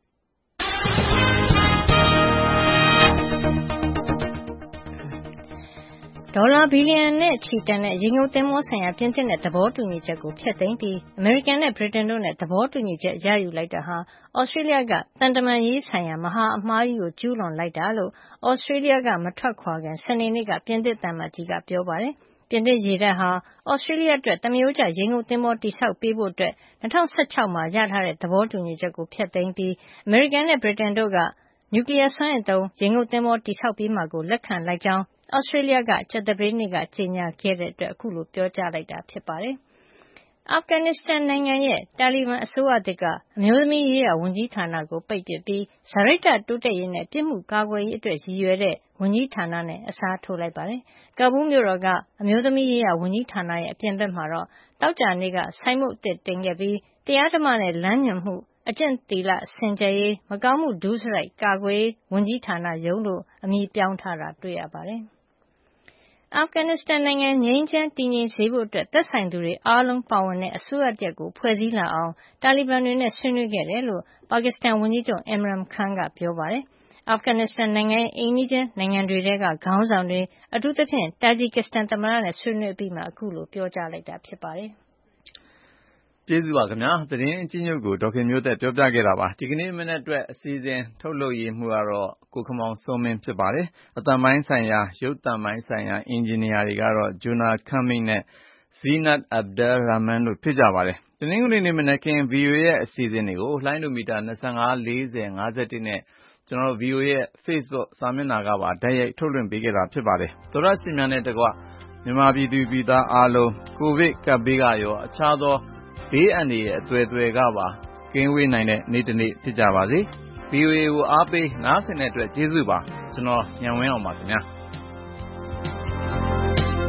ဒေါ်လာဘီလီယံနဲ့ချီတန်တဲ့ရေငုပ်သင်္ဘောဆိုင်ရာပြင်သစ်နဲ့သဘောတူညီချက်ကိုဖျက်သိမ်းပြီးအမေရိကန်နဲ့ဗြိတိန်တို့နဲ့သဘောတူညီချက်ရယူလိုက်တာဟာဩစတြေးလျကတန်တမာရေးဆိုင်ရာမဟာအမှားကြီးကိုကျူးလွန်လိုက်တာလို့ဩစတြေးလျကမထွက်ခွာခင်စနေနေ့ကပြင်သစ်သံအမတ်ကြီးကပြောပါတယ်။ပြင်သစ်ရေတပ်ဟာဩစတြေးလျအတွက်သမရိုးကျရေငုပ်သင်္ဘောတည်ဆောက်ပေးဖို့အတွက်၂၀၁၆မှာရထားတဲ့သဘောတူညီချက်ကိုဖျက်သိမ်းပြီးအမေရိကန်နဲ့ဗြိတိန်တို့ကနျူကလ িয়ার စွမ်းအင်သုံးရေငုပ်သင်္ဘောတည်ဆောက်ပေးမှာကိုလက်ခံလိုက်ကြောင်းဩစတြေးလျကကြာသပတေးနေ့ကကြေညာခဲ့တဲ့အတွက်အခုလိုပြောကြားလိုက်တာဖြစ်ပါတယ်။အာဖဂန်နစ္စတန်နိုင်ငံရဲ့တာလီဘန်အစိုးရသစ်ကအမျိုးသမီးရေးရာဝန်ကြီးဌာနကိုပိတ်ပစ်ပြီးစာရိတ္တတိုးတက်ရေးနဲ့ပြစ်မှုကာကွယ်ရေးအတွက်ရည်ရွယ်တဲ့ဝန်ကြီးဌာနနဲ့အစားထိုးလိုက်ပါတယ်။ကာဘူးမြို့တော်ကအမျိုးသမီးရေးရာဝန်ကြီးဌာနရဲ့အပြင်ဘက်မှာတော့တောက်ကြနေ့ကဆိုင်းမုတ်အသစ်တင်ခဲ့ပြီးတရားဓမ္မနဲ့လမ်းညွှန်မှုအကျင့်သီလစင်ကြယ်ရေးမကောင်းမှုဒုစရိုက်ကာကွယ်ရေးဝန်ကြီးဌာနရုံးလို့အမည်ပြောင်းထားတာတွေ့ရပါတယ်။အာဖဂန်နစ္စတန်နိုင်ငံငြိမ်းချမ်းတည်ငြိမ်စေဖို့အတွက်သက်ဆိုင်သူတွေအားလုံးပါဝင်တဲ့အစိုးရတရပ်ကိုဖွဲ့စည်းလာအောင်တာလီဘန်တွေနဲ့ဆွေးနွေးခဲ့တယ်လို့ပါကစ္စတန်ဝန်ကြီးချုပ် Imran Khan ကပြောပါတယ်။အာဖဂန်နစ္စတန်နိုင်ငံရဲ့အိမ်နီးချင်းနိုင်ငံတွေထဲကခေါင်းဆောင်တွေအထူးသဖြင့်တာဂျီကစ္စတန်သမ္မတနဲ့ဆွေးနွေးပြီးမှအခုလိုပြောကြားလိုက်တာဖြစ်ပါတယ်။ကျေးဇူးပါခင်ဗျာသတင်းအချင်းချုပ်ကိုဒေါက်ခင်မျိုးသက်ပြောပြခဲ့တာပါဒီကနေ့မနေ့အတွက်အစီအစဉ်ထုတ်လုပ်ရေးမှုကတော့ကိုခမောင်စိုးမင်းဖြစ်ပါတယ်အတန်ပိုင်းဆိုင်ရာရုပ်တံပိုင်းဆိုင်ရာအင်ဂျင်နီယာတွေကတော့ဂျိုနာခမ်မင်းနဲ့ဇီနတ်အဗ်ဒယ်ရာမန်တို့ဖြစ်ကြပါတယ်တနင်္ဂနွေနေ့မနက်ခင်း ဗီအိုအေ ရဲ့အစီအစဉ်တွေကိုလှိုင်းဒိုမီတာ၂၅ ၄၀ ၅၁နဲ့ကျွန်တော်တို့ ဗီအိုအေ ရဲ့ Facebook စာမျက်နှာကပါဓာတ်ရိုက်ထုတ်လွှင့်ပေးခဲ့တာဖြစ်ပါတယ်သောရရှင်များနဲ့တကွမြန်မာပြည်သူပြည်သားအားလုံးကိုဗစ်ကပ်ဘေးကရောအခြားသောဘေးအန္တရာယ်အသွယ်သွယ်ကပါကင်းဝေးနိုင်တဲ့နေ့တစ်နေ့ဖြစ်ကြပါစေ ဗီအိုအေ ကိုအားပေးနားဆင်တဲ့အတွက်ကျေးဇူးပါကျွန်တော်ညံဝင်းအောင်ပါခင်ဗျာ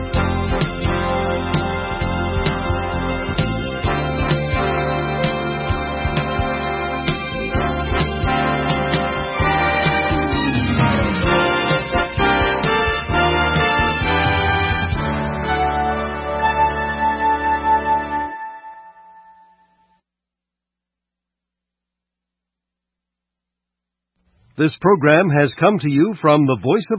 This program has come to you from the Voice of